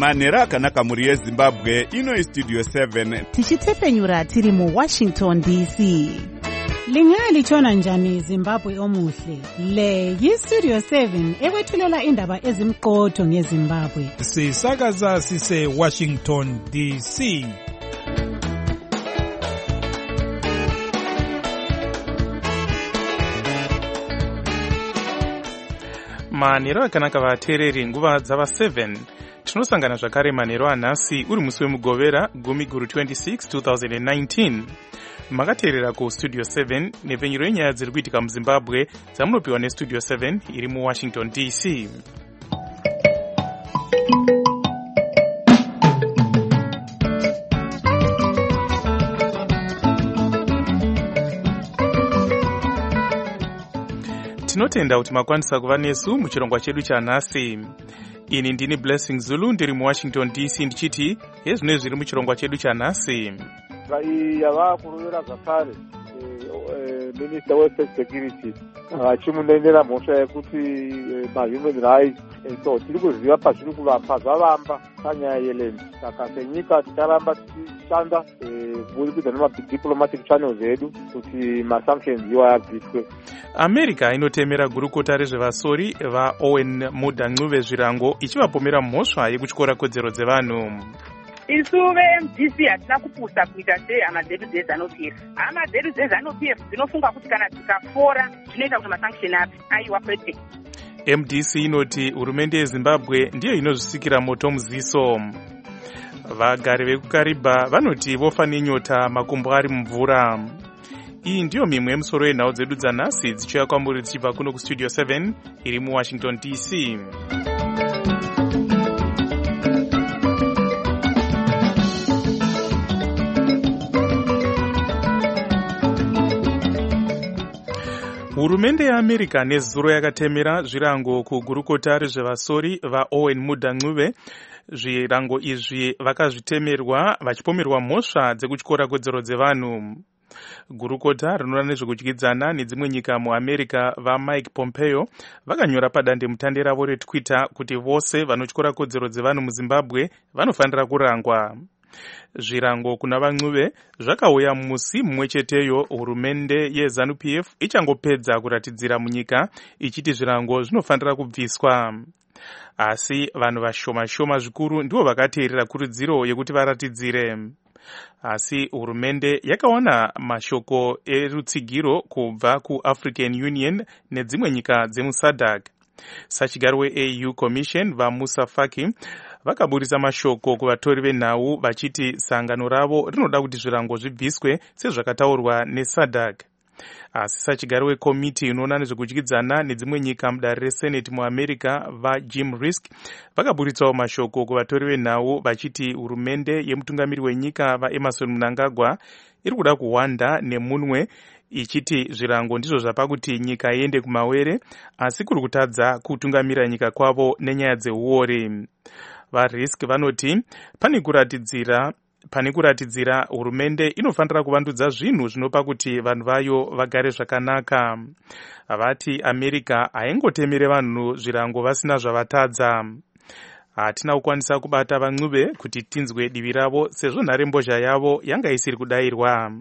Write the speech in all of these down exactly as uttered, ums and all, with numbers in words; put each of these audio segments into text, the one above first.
Manhero akanaka muri yeZimbabwe, ino iStudio seven. Tichitefenyura tiri mu Washington D C. Lingalitshona njani Zimbabwe omuhle? Le yiStudio seven ekwethulela indaba ezimqotho ngeZimbabwe. Sisakaza sise Washington D C. Manhero akanaka vateereri nguva dzava seven. Tinosangana zvakare manhero anhasi uri musi wemugovera gumi guru twenty-six twenty nineteen. Makateerera ku Studio seven nepfenyuro yenyaya dziri kuitika muZimbabwe dzamunopiwa neStudio seven iri muWashington D C. Tinotenda kuti makwanisa kuva nesu muchirongwa chedu chanhasi. Ini ndini Blessing Zulu ndiri muWashington D C ndichiti yezvino zviri muchirongwa chedu chanhasi. Yava kuruvira zvakare Minister weState Security achimunendera mhosva yekuti mahuman rights so tiri kuziva pazviri kuvamba zvavamba panyaya yeland. Saka senyika ticharamba tichishanda kubudikidza nemadiplomatic channels edu kuti masanctions iwa yabviswe. America inotemera gurukota rezvevasori vaOwen Mudanguve Zvirango ichivapomera mhosva yekutyora kodzero dzevanhu. Isu ve-M D C hatina kupusa kuita sehama dzedu dzeZANU-P F. Hama dzedu dzeZANU-P F dzinofunga kuti kana tikafora zvinoita kuti masanction api aiwa kwete. M D C inoti hurumende yeZimbabwe ndiyo inozvisikira moto muziso. Vagari vekuKariba vanoti vofa nenyota makumbo ari mumvura. Iyi ndiyo mimwe yemusoro yenhau dzedu dzanhasi dzichiuya kwamuri dzichibva kuno kuStudio seven iri muWashington D C. Hurumende yeAmerica nezuro yakatemera zvirango kugurukota rezvevasori vaOwen Mudanguve. Zvirango izvi vakazvitemerwa vachipomerwa mhosva dzekutyora kodzero dzevanhu. Gurukota rinoona nezvekudyidzana nedzimwe nyika muAmerica vaMike Pompeo vakanyora padandemutande ravo reTwitter kuti vose vanotyora kodzero dzevanhu muZimbabwe vanofanira kurangwa. Zvirango kuna vaNguve zvakauya musi mumwe cheteyo hurumende yeZANU-P F ichangopedza kuratidzira munyika ichiti zvirango zvinofanira kubviswa. Asi vanhu vashoma shoma zvikuru ndivo vakateerera kurudziro yekuti varatidzire. Asi hurumende yakawana mashoko erutsigiro kubva kuAfrican Union nedzimwe nyika dzemuSADC. Sachigaro weA U Commission vaMusa Faki vakaburisa mashoko kuvatori venhau vachiti sangano ravo rinoda kuti zvirango zvibviswe sezvakataurwa neSADC. Asi sachigaro wekomiti inoona nezvekudyidzana nedzimwe nyika mudare reSenate muAmerica vaJim Risk vakaburitsawo mashoko kuvatori venhau vachiti hurumende yemutungamiri wenyika vaEmerson Mnangagwa iri kuda kuhwanda nemunwe ichiti zvirango ndizvo zvapa kuti nyika iende kumawere asi kuri kutadza kutungamira nyika kwavo nenyaya dzeuori. VaRisk vanoti pane kuratidzira pane kuratidzira hurumende inofanira kuvandudza zvinhu zvinopa kuti vanhu vayo vagare zvakanaka. Vati America haingotemere vanhu zvirango vasina zvavatadza. Hatina kukwanisa kubata vaNguve kuti tinzwe divi ravo sezvo nharembozha yavo yanga isiri kudayirwa.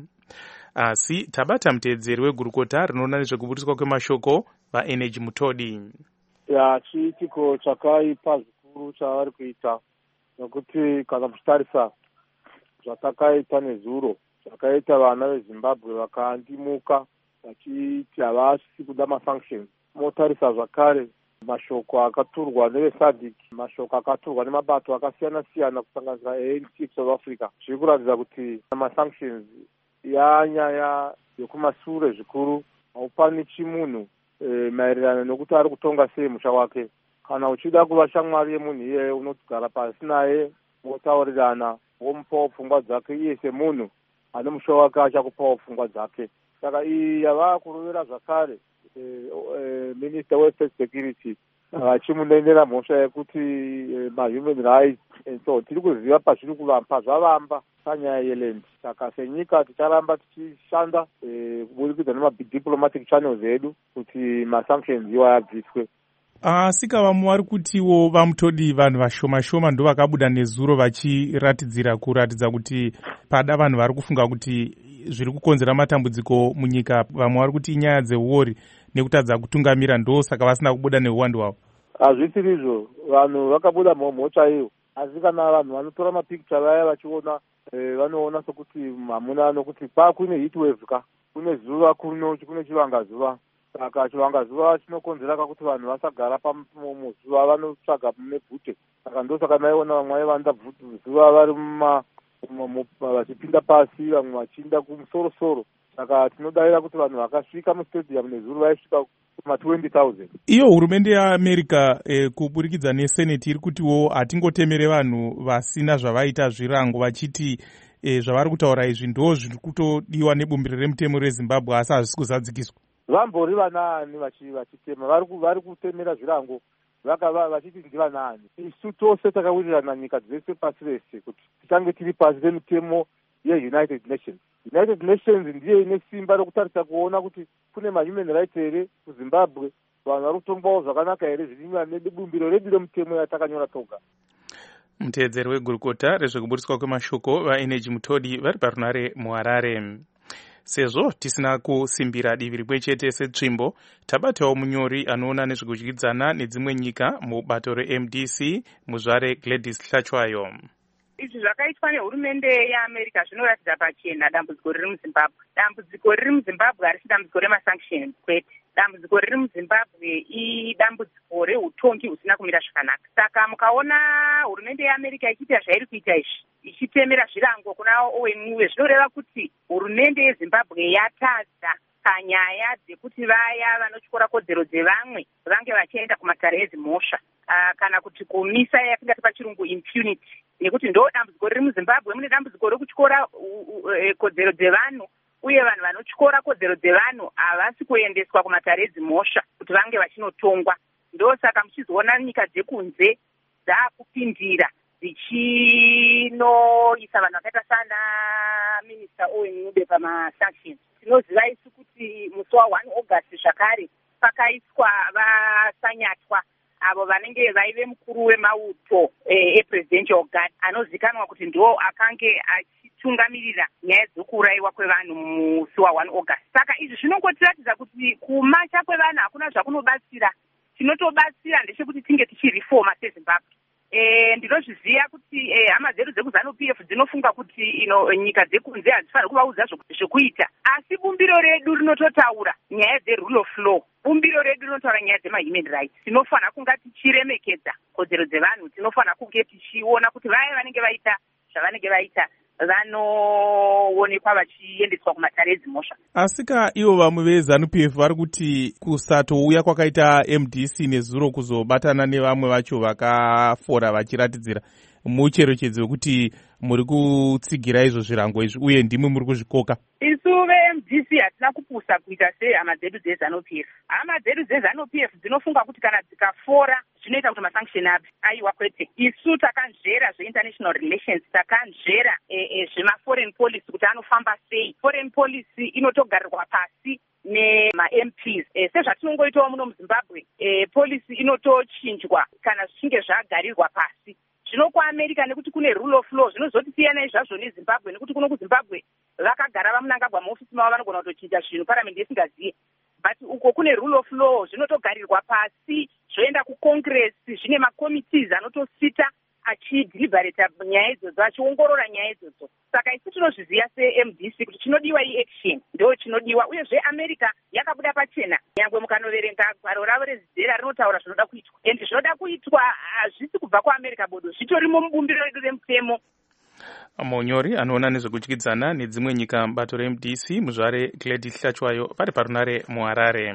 Asi tabata muteedzeri wegurukota rinoona nezvekuburiswa kwemashoko vaEnergy Mutodi. Ya chiitiko chakaipa zvikuru chavari kuita nokuti kana muchitarisa zvatakaita nezuro zvakaita vana veZimbabwe vakaandimuka vachiti havasi kuda masanctions. Motarisa zvakare mashoko akaturwa neveSADC, mashoko akaturwa nemabato akasiyana siyana kusanganisira A N C South Africa zviri kuratidza kuti masanctions yanyaya yekumashure zvikuru. Haupani chimunhu e, maererano nokuti ari kutonga sei musha wake. Kana uchida kuva shamwari yemunhu iye unogara pasi naye motaurirana womupawo pfungwa dzake iye semunhu ane musha wake achakupawo pfungwa dzake. Saka iyi yava kuruvira zvakare e, e, Minister weState Security achimunendera mhosva yekuti e, mahuman rights so tiri kuziva pazviri kuvamba zvavamba panyaya yeland. Saka senyika ticharamba tichishanda e, kubudikidza nemadiplomatic channels edu kuti masanctions iwa yabviswe. asika vamwe vari kutiwo vamutodi vanhu vashoma shoma ndo vakabuda nezuro vachiratidzira kuratidza kuti pada vanhu vari kufunga kuti zviri kukonzera matambudziko munyika vamwe vari kuti inyaya dzeuori nekutadza kutungamira ndo saka vasina kubuda neuwandu hwavo. Hazvisiri izvo, vanhu vakabuda mhomho chaiyo, asi kana vanhu vanotora mapicture vaya vachiona vanoona sokuti hamuna nokuti pa kune heatwave ka kune zuva kuno kune chivangazuva, saka chivangazuva chinokonzera kakuti vanhu vasagara pamuzuva vanotsvaga nebvute, saka ndosaka maiona vamwe vaivanda zuva vari vachipinda pasi vamwe vachiinda kumusorosoro, saka tinodavira kuti vanhu vakasvika mustadium nezuro vaisvika kuma twenty thousand. Iyo hurumende yeAmerica eh, kuburikidza neseneti iri kutiwo hatingotemere vanhu vasina zvavaita zvirango vachiti eh, zvavari kutaura izvi ndo zviri kutodiwa nebumbiro remutemo reZimbabwe asi hazvisi kuzadzikiswa. Vambori vanaani vachitema vari kutemera zvirango vachiti ndivanaani. Isu tose takawirirana nyika dzese pasi rese kuti titange tiri pasi remitemo yeUnited Nations. United Nations ndiye ine simba rokutarisa kuona kuti kune mahuman rights here kuZimbabwe, vanhu vari kutongwawo zvakanaka here zvirinwa nebumbiro redu remutemo yatakanyora toga. Muteedzeri wegurukota rezvekuburiswa kwemashoko vaeneji Mutodi vari parunare muHarare. Sezvo tisina kusimbira divi rimwe chete setsvimbo, tabatawo munyori anoona nezvekudyidzana nedzimwe nyika mubato reM D C muzvare Gladys Hlachwayo. Izvi zvakaitwa nehurumende yeAmerica zvinoratidza pachena dambudziko riri muZimbabwe. Dambudziko riri muZimbabwe harisi dambudziko remasanctions kwete. Dambudziko riri muZimbabwe idambudziko reutongi husina kumira zvakanaka. Saka mukaona hurumende yeAmerica ichiita zvairi kuita izvi, ichitemera zvirango kuna Owen Nuwe, zvinoreva kuti hurumende yeZimbabwe yatadza panyaya dzekuti vaya vanotyora kodzero dzevamwe vange vachienda kumatare ezimhosva, uh, kana kuti kumisa yatingati pachirungu impunity, nekuti ndo dambudziko riri muZimbabwe. Mune dambudziko rekutyora kodzero dzevanhu, uye vanhu vanotyora kodzero dzevanhu havasi kuendeswa kumatare ezimhosva kuti vange vachinotongwa. Ndo saka muchizoona nyika dzekunze dzaakupindira dzichinoisa vanhu vakaita sana minista Owen Nuwe pamasanctions. Tinoziva isu kuti musi wa1 August zvakare pakaiswa vasanyatwa avo vanenge vaive mukuru wemauto epresidential guard anozikanwa kuti ndo akange achitungamirira nyaya dzokurayiwa kwevanhu musi wa1 August. Saka izvi zvinongotiratidza kuti kumacha kwevanhu hakuna zvakunobatsira. Chinotobatsira ndechekuti tinge tichirifoma seZimbabwe. Eh, ndinozviziva kuti eh, hama dzedu dzekuzanu P F dzinofunga kuti ino nyika dzekunze hadzifaniri kuvaudza zvokuita, asi bumbiro redu rinototaura nyaya dzerule of law. Bumbiro redu rinotaura nyaya dzemahuman rights. Tinofanira kunga tichiremekedza kodzero dzevanhu, tinofanira kunge tichiona kuti vaya vanenge vaita zvavanenge vaita vanoonekwa vachiendeswa kumatare ezimhosva. Asika ivo vamwe vezanu P F vari kuti kusatouya kwakaita M D C nezuro kuzobatana nevamwe vacho vakafora vachiratidzira mucherechedzo wekuti muri kutsigira izvo zvirango izvi uye ndimwe muri kuzvikoka. Isu veM D C hatina kupusa kuita sehama dzedu dzezanu P F. Hama dzedu dzezanu P F dzinofunga kuti kana dzikafora zvinoita kuti masanction api. Aiwa kwete. Isu takanzvera zveinternational relations, takanzvera zvemaforeign policy kuti anofamba sei. Foreign policy inotogarirwa pasi nema-M Ps. Sezvatinongoitawo muno muZimbabwe, policy inotochinjwa kana zvichinge zvagarirwa pasi. Zvino kuAmerica nekuti kune rule of law zvinozotosiyana izvazvo neZimbabwe, nekuti kuno kuZimbabwe vakagara vamunangagwa muofisi mavo vanogona kutochinja zvinhu paramendi isingaziye, but uko kune rule of law zvinotogarirwa pasi zvoenda kuCongress, zvine makomitees anotosita achidhiliberata nyaya idzodzo, achiongorora nyaya idzodzo. Saka isi tinozviziva seM D C kuti chinodiwa i-action ndo chinodiwa, uyezve America yakabuda pachena. Nyangwe mukanoverenga gwaro ravo rezidhera rinotaura zvinoda kuitwa, endi zvinoda kuitwa hazvisi kubva kuAmerica bodo, zvitorimo mubumbiro redu remutemo. Munyori anoona nezvekudyidzana nedzimwe nyika mubato reM D C muzvare Gladys Hlachwayo vari parunare muHarare.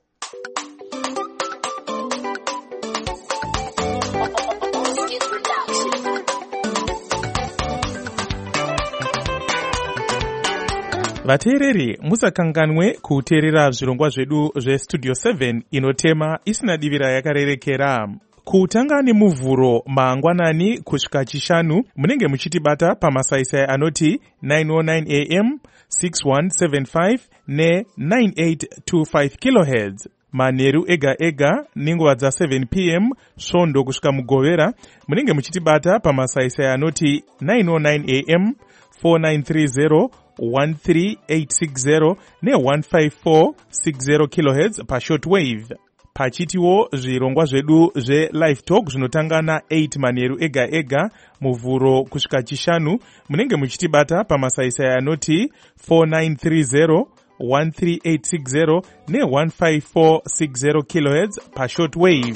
Vateereri, musakanganwe kuteerera zvirongwa zvedu zvestudio seven inotema isina divira yakarerekera. Kutanga nemuvhuro mangwanani kusvika chishanu munenge muchitibata pamasaisai anoti nine oh nine A M, six one seven five ne nine eight two five kilohertz. manheru ega ega nenguva dza seven p m svondo kusvika mugovera. Munenge muchitibata pamasaisai anoti nine oh nine a m, four nine three zero, one three eight six zero ne one five four six zero kilohertz pashortwave. Pachitiwo zvirongwa zvedu zve-live talk zvinotanga na eight manheru ega ega muvhuro kusvika chishanu. Munenge muchitibata pamasaisai anoti four nine three zero, one three eight six zero ne one five four six zero kilohertz pashortwave.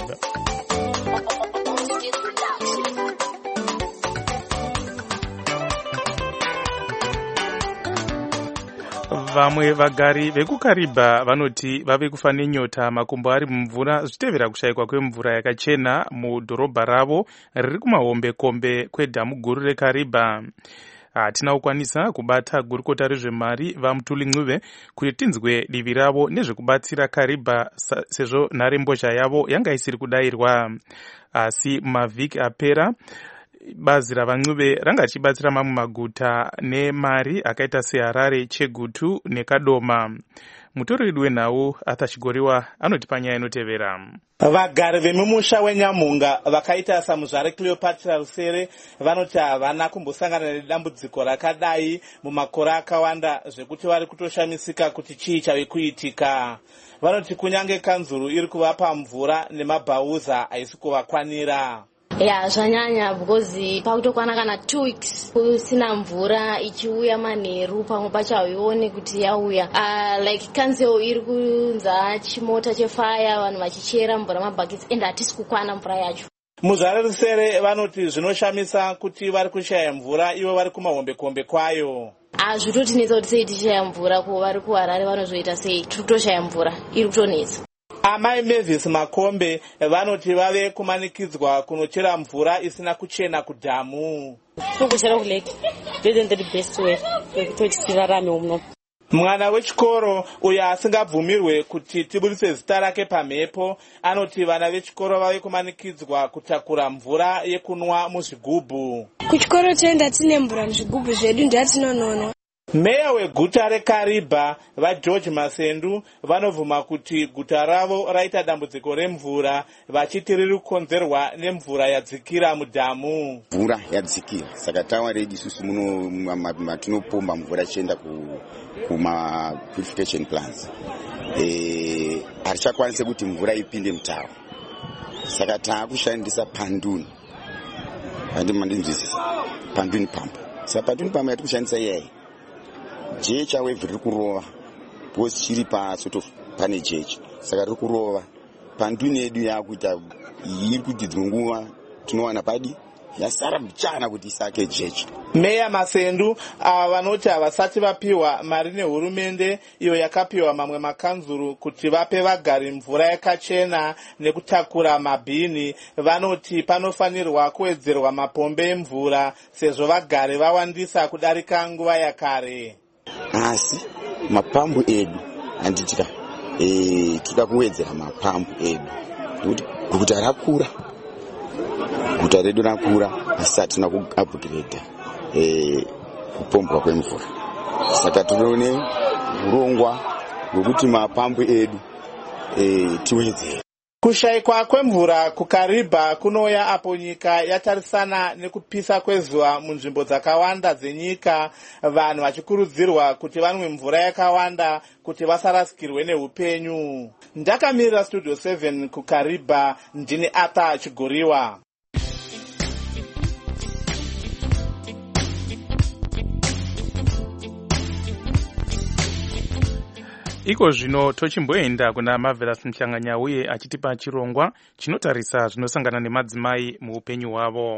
Vamwe vagari vekukaribha vanoti vave kufa nenyota makumbo ari mumvura zvichitevera kushayikwa kwemvura yakachena mudhorobha ravo riri kumahombekombe kwedhamu guru rekaribha. Hatina kukwanisa kubata gurukota rezvemari vaMutuli Ncube kuti tinzwe divi ravo nezvekubatsira Karibha sezvo nharembozha yavo yanga isiri kudayirwa. Asi mavhiki apera bazi ravaNcube ranga richibatsira mamwe maguta nemari akaita seHarare, Chegutu neKadoma. Mutori wedu wenhau Arthur Chigoriwa anotipa nyaya inotevera. Vagari vemumusha weNyamunga vakaita samuzvare Cleopatra Rusere vanoti havana kumbosangana nedambudziko rakadai mumakore akawanda zvekuti vari kutoshamisika kuti chii chave kuitika. Vanoti kunyange kanzuru iri kuvapa mvura nemabhauza haisi kuvakwanira. Ya zvanyanya because pakutokwana kana two weeks kusina mvura ichiuya manheru pamwe pacho hauioni kuti yauya. Uh, like council iri kunza chimota chefire vanhu vachichera mvura mabhaketsi ende hatisi kukwana mvura yacho. Muzvare Rusere vanoti zvinoshamisa kuti vari kushaya mvura ivo vari kumahombekombe kwayo. Zvitotinetsa kuti sei tichaya mvura ko vari kuHarare vanozoita sei tiri kutoshaya mvura iri kutonetsa. Amai Mavis Makombe vanoti vave kumanikidzwa kunochera mvura isina kuchena kudhamu. Kuchera kuleki isn't the best way yekuti tirarame uno. Mwana wechikoro uyo asingabvumirwe kuti tibudise zita rake pamhepo anoti vana vechikoro vave kumanikidzwa kutakura mvura yekunwa muzvigubhu. Kuchikoro tenda tine mvura muzvigubhu zvedu ndatinonono. Meya weguta reKaribha vaGeorge Masendu vanovhuma kuti guta ravo raita dambudziko remvura vachiti riri kukonzerwa nemvura yadzikira mudhamu. Mvura yadzikira saka tawaredi isusu muno matinopomba mvura ichienda kuma purification plants. Eh harichakwanise kuti mvura ipinde mutawa. Saka taakushandisa panduni. Andi mandinzwisisa. Panduni pump. Saka panduni pump yatikushandisa yeye. Jecha wave riri kurova because chiri pasort of pane jecha saka riri kurova panduni yedu yakuita iri kuti dzimwe nguva tinowana padi yasara mchana kuti isake jecha. Meya Masendu ava vanoti havasati vapiwa mari nehurumende iyo yakapiwa mamwe makanzuru kuti vape vagari mvura yakachena nekutakura mabhini. Vanoti panofanirwa kuwedzerwa mapombe emvura sezvo vagari vawandisa kudarika nguva yakare. Asi mapambu edu anditika eh tuda kuwedzera mapambu edu kuti guta rakura guta redu rakura asati na ku-upgrade eh kupombwa kwemvura saka tinoone urongwa ngokuti mapambu edu eh tiwedzere. Kushayikwa kwemvura kuKaribha kunoya apo nyika yatarisana nekupisa kwezuva munzvimbo dzakawanda dzenyika, vanhu vachikurudzirwa kuti vanwe mvura yakawanda kuti vasarasikirwe neupenyu. Ndakamirira Studio seven kuKaribha, ndini Arthur Chigoriwa. Iko zvino tochimboenda kuna Marvelous Mchanganya uye achitipa chirongwa chinotarisa zvinosangana nemadzimai muupenyu hwavo.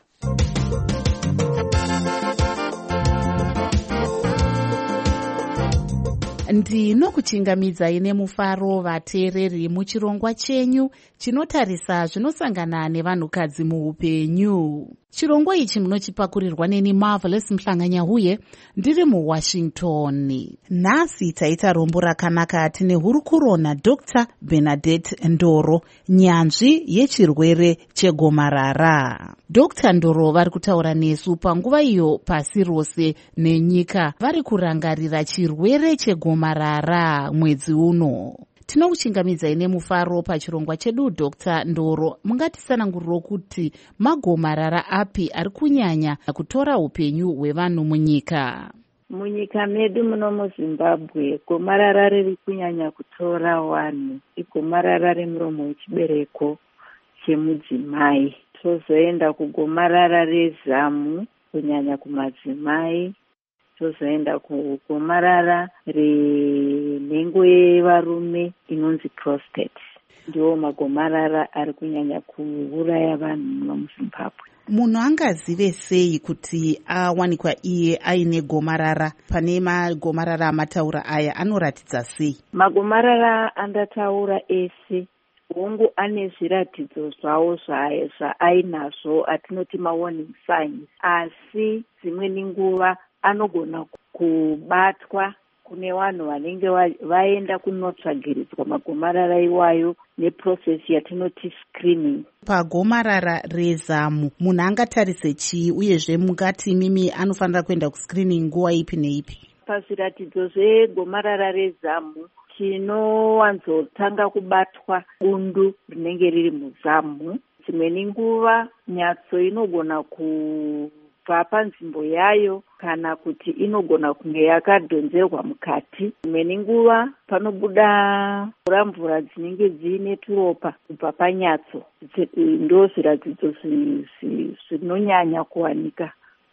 Ndinokuchingamidzai nemufaro vateereri muchirongwa chenyu chinotarisa zvinosangana nevanhukadzi muupenyu. Chirongwa ichi munochipakurirwa neni Marvelous Mhlanganya huye ndiri muWashington. Nhasi taita rombo rakanaka tine hurukuro naDr Bernadette Ndoro, nyanzvi yechirwere chegomarara. Dr Ndoro vari kutaura nesu panguva iyo pasi rose nenyika vari kurangarira chirwere chegomarara mwedzi uno. Tinokuchingamidzai nemufaro pachirongwa chedu. Dr Ndoro, mungatisananguriro kuti magomarara api ari kunyanya kutora upenyu hwevanhu munyika? Munyika medu muno muZimbabwe, gomarara riri kunyanya kutora vanhu igomarara remuromo wechibereko chemudzimai. Tozoenda kugomarara rezamu kunyanya kumadzimai. Tozoenda kugomarara renhengo yevarume inonzi prostate. Ndiwo magomarara ari kunyanya kuuraya vanhu muno muZimbabwe. Munhu angazive sei kuti awanikwa iye aine gomarara? Pane magomarara amataura aya anoratidza sei? Magomarara andataura ese hongu ane zviratidzo zvawo zvaainazvo atinoti mawarning signs, asi dzimweni nguva anogona kubatwa kune vanhu vanenge vaenda kunotsvagiridzwa magomarara iwayo neprocess yatinoti screening. Pagomarara rezamu munhu angatarise chii, uyezve mungati mimi anofanira kuenda kuscreening nguva ipi neipi? Pazviratidzo zvegomarara rezamu tinowanzotanga kubatwa bundu rinenge riri muzamu. Dzimweni nguva nyatso inogona kubva panzvimbo yayo kana kuti inogona kunge yakadhonzerwa mukati. Dzimweni nguva panobuda mvura mvura dzinenge dziine turopa kubva panyatso. Ndo zviratidzo zvinonyanya kuwanika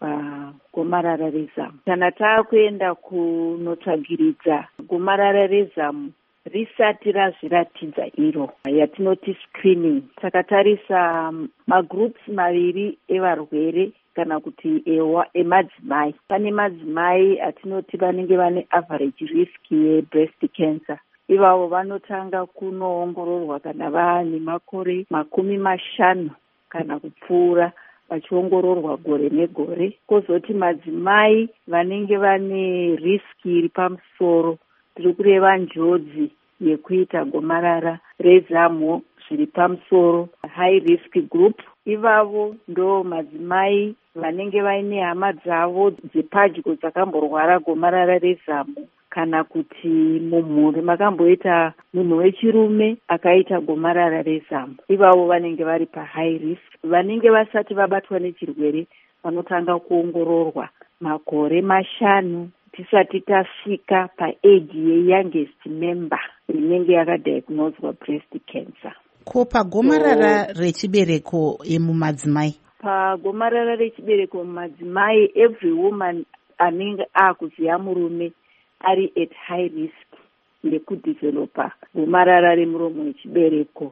pagomarara rezamu. Kana taakuenda kunotsvagiridza gomarara rezamu risati razviratidza iro yatinoti screening, takatarisa magroups maviri evarwere kana kuti ewa emadzimai. Pane madzimai atinoti vanenge vane average risk yebreast cancer. Ivavo vanotanga kunoongororwa kana vaane makore makumi mashanu kana kupfuura, vachiongororwa gore negore. Kozoti madzimai vanenge vane risk iri pamusoro, tiri kureva njodzi yekuita gomarara rezamu zviri pamusoro, high risk group. Ivavo ndo madzimai vanenge vaine hama dzavo dzepadyo dzakamborwara gomarara rezamu, kana kuti mumhuri makamboita munhu wechirume akaita gomarara rezamu. Ivavo vanenge vari pahigh risk. Vanenge vasati vabatwa nechirwere vanotanga kuongororwa makore mashanu tisati tasvika paage yeyoungest member inenge yakadiagnoswa breast cancer. Ko pagomarara so, rechibereko emumadzimai? Pagomarara rechibereko mumadzimai, every woman anenge akuziya murume ari at high risk yekudevelopa gomarara remuromo wechibereko.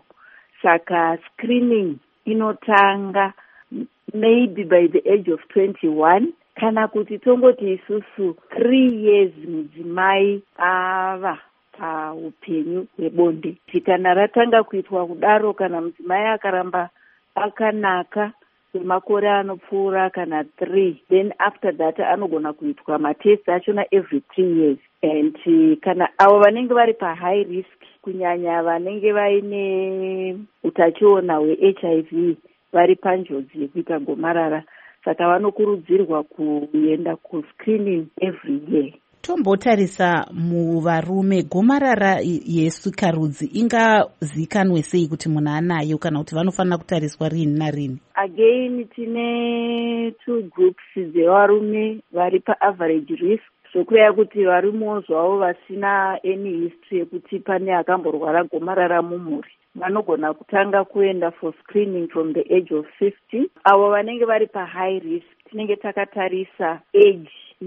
Saka screening inotanga maybe by the age of twenty-one, kana kuti tongoti isusu three years mudzimai ava paupenyu hwebonde. Kana ratanga kuitwa kudaro, kana mudzimai akaramba akanaka kwemakore anopfuura kana three, then after that anogona kuitwa matest achona every three years. And kana avo vanenge vari pahigh risk, kunyanya vanenge vaine utachiona hwe-H I V, vari panjodzi yekuita gomarara, saka vanokurudzirwa kuenda kuscreening every year. Tombotarisa muvarume, gomarara yesikarudzi ingazikanwe sei kuti munhu anayo, kana kuti vanofanira kutariswa rini narini? Again, tine two groups dzevarume vari paaverage risk, zvokureva kuti varimuwo zvavo vasina any history yekuti pane akamborwara gomarara mumhuri, vanogona kutanga kuenda for screening from the age of fifty. Avo vanenge vari pahigh risk tinenge takatarisa age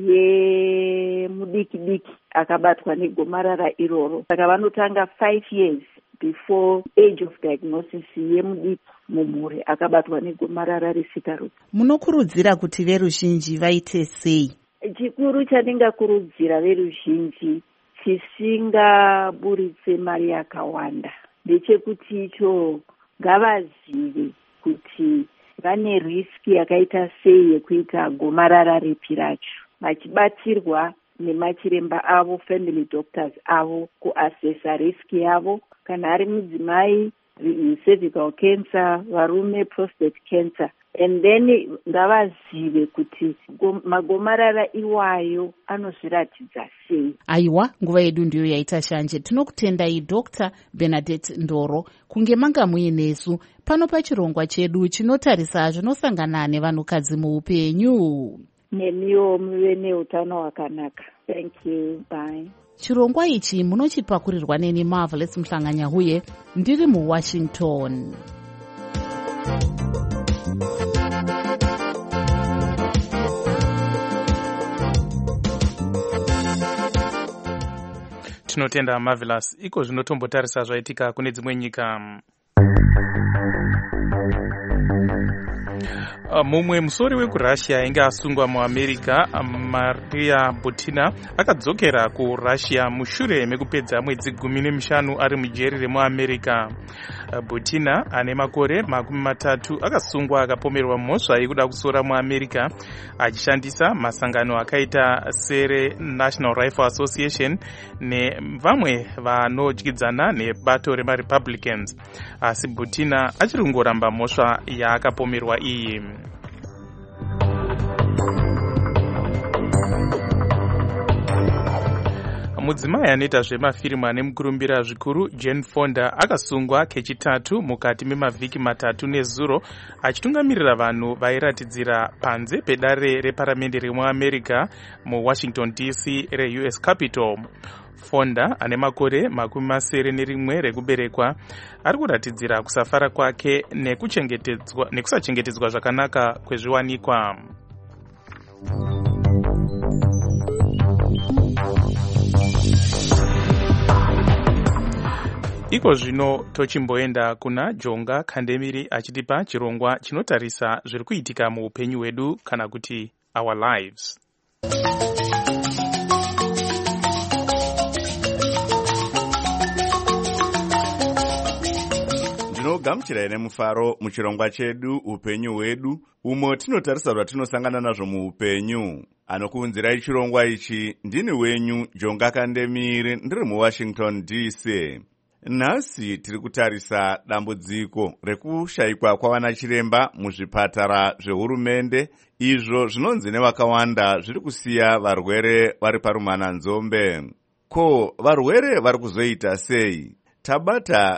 yemudiki diki akabatwa negomarara iroro, saka vanotanga five years before age of diagnosis yemudiki mumhuri akabatwa negomarara resikarudzi. Munokurudzira kuti veruzhinji vaite sei? Chikuru chandingakurudzira veruzhinji chisingaburitse mari yakawanda ndechekuti icho ngavazive kuti vane riski yakaita sei yekuita gomarara ripi racho, vachibatsirwa nemachiremba avo, family doctors avo, kuasesa riski yavo. Kana ari mudzimai cervical cancer, varume prostate cancer. And then ngavazive kuti magomarara iwayo anozviratidza sei. Aiwa, nguva yedu ndiyo yaita shanje. Tinokutendai Doctor Bernadette Ndoro kunge manga muinesu pano pachirongwa chedu chinotarisa zvinosangana nevanhukadzi muupenyu. Nemiwo muve neutano hwakanaka. Thank you. Bye. Chirongwa ichi munochipakurirwa neni Marvelous Mhlanganyahuye ndiri muWashington. Tinotenda Marvelous. Iko zvinotombotarisa zvaitika kune dzimwe nyika. Mumwe musori wekurussia ainge asungwa muAmerica, Maria Butina, akadzokera kuRussia mushure mekupedza mwedzi gumi nemishanu ari mujeri remuAmerica. Butina ane makore makumi matatu akasungwa akapomerwa mhosva yekuda kusora muAmerica achishandisa masangano akaita sere National Rifle Association nevamwe vanodyidzana nebato remaRepublicans. Asi Butina achiri kungoramba mhosva yaakapomerwa iyi. Mudzimai anoita zvemafirimu ane mukurumbira zvikuru Jane Fonda akasungwa kechitatu mukati memavhiki matatu nezuro achitungamirira vanhu vairatidzira panze pedare reparamende remuAmerica muWashington D C reU S Capitol. Fonda ane makore makumi masere nerimwe rekuberekwa ari kuratidzira kusafara kwake nekuchengetedzwa nekusachengetedzwa zvakanaka kwezviwanikwa. Iko zvino tochimboenda kuna Jonga Kandemiri achitipa chirongwa chinotarisa zviri kuitika muupenyu hwedu kana kuti our lives. Ndinogamuchirai nemufaro muchirongwa chedu upenyu hwedu, umo tinotarisa zvatinosangana nazvo muupenyu. Anokuunzirai chirongwa ichi ndini wenyu Jonga Kandemiri ndiri muWashington D C. Nhasi tiri kutarisa dambudziko rekushayikwa kwavanachiremba muzvipatara zvehurumende, izvo zvinonzi nevakawanda zviri kusiya varwere vari parumananzombe. Ko, varwere vari kuzoita sei? Tabata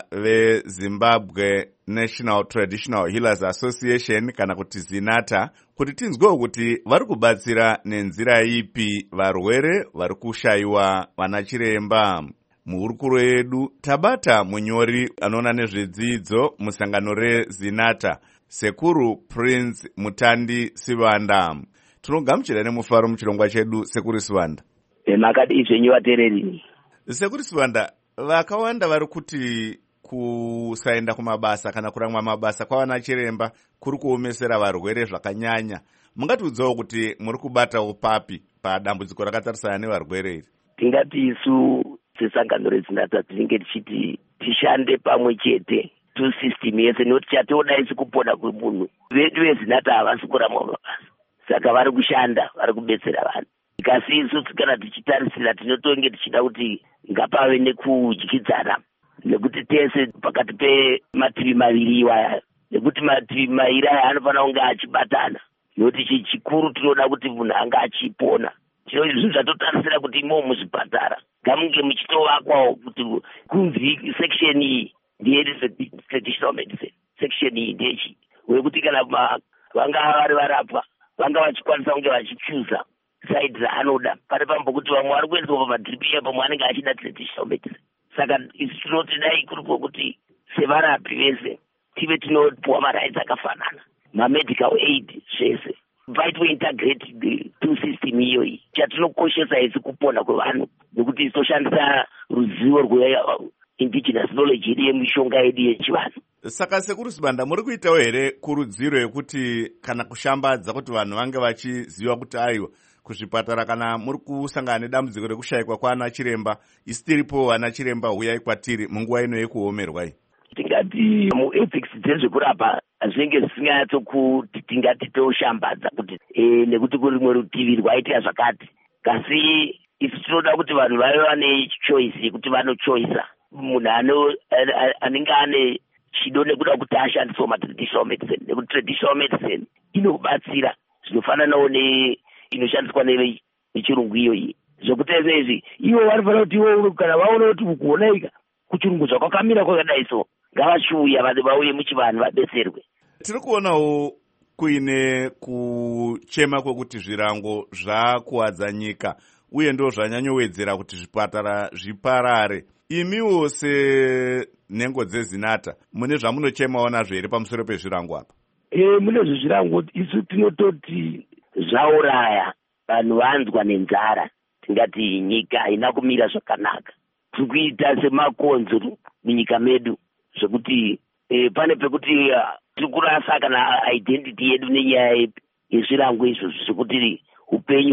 veZimbabwe National Traditional Healers Association kana kuti ZINATA kuti tinzwewo kuti vari kubatsira nenzira ipi varwere vari kushayiwa vanachiremba. Muhurukuro yedu tabata munyori anoona nezvedzidzo musangano reZINATA, Sekuru Prince Mutandi Sivanda. Tinogamuchira nemufaro muchirongwa chedu Sekuru Sivanda. Makadi izvenyu vateereri. Sekuru Sivanda, vakawanda vari kuti kusaenda kumabasa kana kuramwa mabasa kwavanachiremba kuri kuomesera varwere zvakanyanya. Mungatiudzawo kuti muri kubatawo papi padambudziko rakatarisana nevarwere iri? Tingati isu sesangano reZINATA tinenge tichiti tishande pamwe chete tu system yese noti chatoda isi kupona kwemunhu. Vedu veZINATA havasi kuramwa mabasa, saka vari kushanda, vari kubetsera vanhu. Kasi isu kana tichitarisira tinotonge tichida kuti ngapave nekudyidzana, nekuti tese pakati pemativi maviri iwaya, nekuti mativi mairi aya anofanira kunge achibatana, nokuti chikuru tinoda kuti munhu anga achipona. Izvi zvatotarisira kuti imo muzvipatara ngamunge muchitovakwawo kuti kunzi section iyi ndiye traditional medicine, section iyi ndechi, wekuti kana vanga vari varapwa vanga vachikwanisa kunge vachichuza side raanoda, pane pambo kuti vamwe vari kuendeswa pamadripi iya pamwe anenge achida traditional medicine. Saka isi tinoti dai kuri kwokuti sevarapi vese tive tinopuwa marights akafanana, mamedical aid zvese paitwe integrate the two system iyoyi. Chatinokoshesa isi kupona kwevanhu nekuti toshandisa ruzivo rwe-indigenous knowledge yedu yemishonga yedu yechivanhu. Saka Sekuru Sivanda, muri kuitawo here kurudziro yekuti kana kushambadza kuti vanhu vange vachiziva kuti aiwa kuzvipatara kana muri kusangana nedambudziko rekushayikwa kwaanachiremba, isi tiripo anachiremba huyai kwatiri munguva ino yekuomerwa iyi? Tingati muethics dzezvekurapa zvinenge zvisinganyatsokuti tingati toshambadza kuti eh nekuti kuri rimwe rutivi rwaitira zvakati. Kasi isi tinoda kuti vanhu vave vane choice yekuti vanochoisa. Munhu anenge ane chido nekuda kuti ashandiswa matraditional medicine nekuti traditional medicine inobatsira zvinofananawo inoshandiswa nechirungu iyoyi zvokuti izvi ivo vanofanira kuti ivo kana vaona kuti kuonaika kuchirungu zvakakamira kwakadai so ngavachiuya vauye muchivanhu vadetserwe. Tiri kuonawo kuine kuchema kwekuti zvirango zvakuwadza nyika uye ndo zvanyanyowedzera kuti zvipatara zviparare. Imiwo senhengo dzezinata mune zvamunochemawo nazvo here pamusoro pezvirango apa? E, mune zvezvirango isu tinototi zvauraya vanhu vanzwa nenzara, tingati nyika haina kumira zvakanaka. Tiri kuita semakonzo munyika medu zvekuti e, pane pekuti uh, tiri kurasa kana identity yedu nenyaya yezvirango izvozvo zvekuti upenyu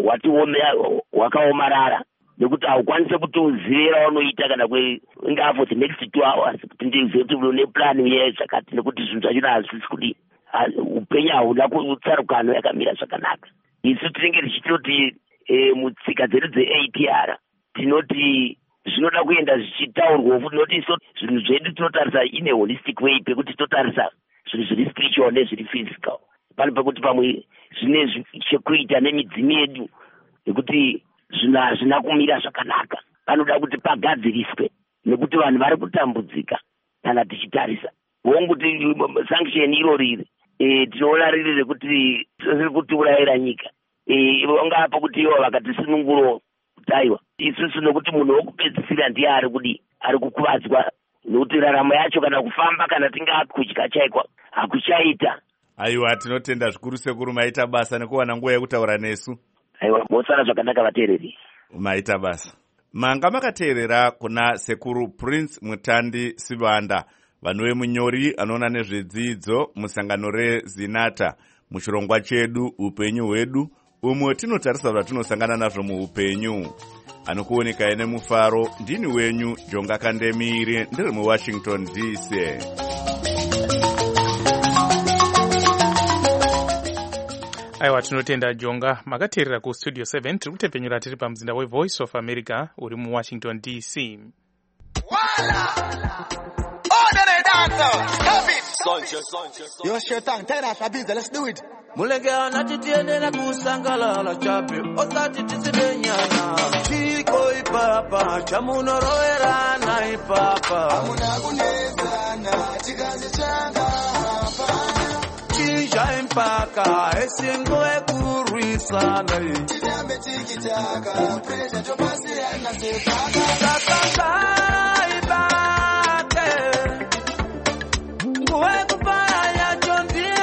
hwakaomarara nekuti haukwanise kutozivira wanoita kana ingaa for the next two hours kuti ndizive kuti une plan yezvakati nekuti zvinhu zvachona hazvisi kuti upenyu hauna kutsarukano yakamira zvakanaka. Isu tinenge tichitoti e, mutsika dzedu dze-A P R tinoti zvinoda kuenda zvichitaurwa futi noti zvinhu zvedu tinotarisa in a holistic way pekuti totarisa zvinhu zviri spiritual nezviri physical. Pane pekuti pamwe zvine chekuita nemidzimu yedu nekuti zvinhu hazvina kumira zvakanaka. Panoda kuti pagadziriswe nekuti vanhu vari kutambudzika kana tichitarisa wonguti sanction iro riri e, tinoona riri rekuti riri kutiurayira nyika e, vangapo kuti ivo vakatisununguro kutaiwa isusu nekuti munhu wokupedzisira ndiye ari kudi ari kukuvadzwa nekuti raramo yacho kana kufamba kana tinga kudya chaikwa hakuchaita. Aiwa, tinotenda zvikuru sekuru maita basa nekuwana nguva yekutaura nesu. Aiwa, mosara zvakanaka vateereri. Maita basa. Manga makateerera kuna sekuru Prince Mutandi Sivanda, vanove munyori anoona nezvedzidzo musangano rezinata muchirongwa chedu upenyu hwedu umwe tinotarisa zvatinosangana nazvo muupenyu. Anokuoneka ine mufaro ndini wenyu Jonga Kandemire ndiri muWashington D C. Aiwa, tinotenda Jonga. Makateerera ku Studio seven tiri kutepfenyura tiri pamzinda weVoice of America uri muWashington D C. Yo, Shetan, tell us a bit, let's do it. Mulegea na titiende na kusangala la chapi Osati tisidenyana Chiko ipapa Chamuno roera na ipapa Amuna kuneza na chikazi changa Chinja impaka Esingo ekuruisana Chidambe chikitaka Presa chopasi ya nasepaka Sakanga ibake Nguwe kupaya ya chondiyo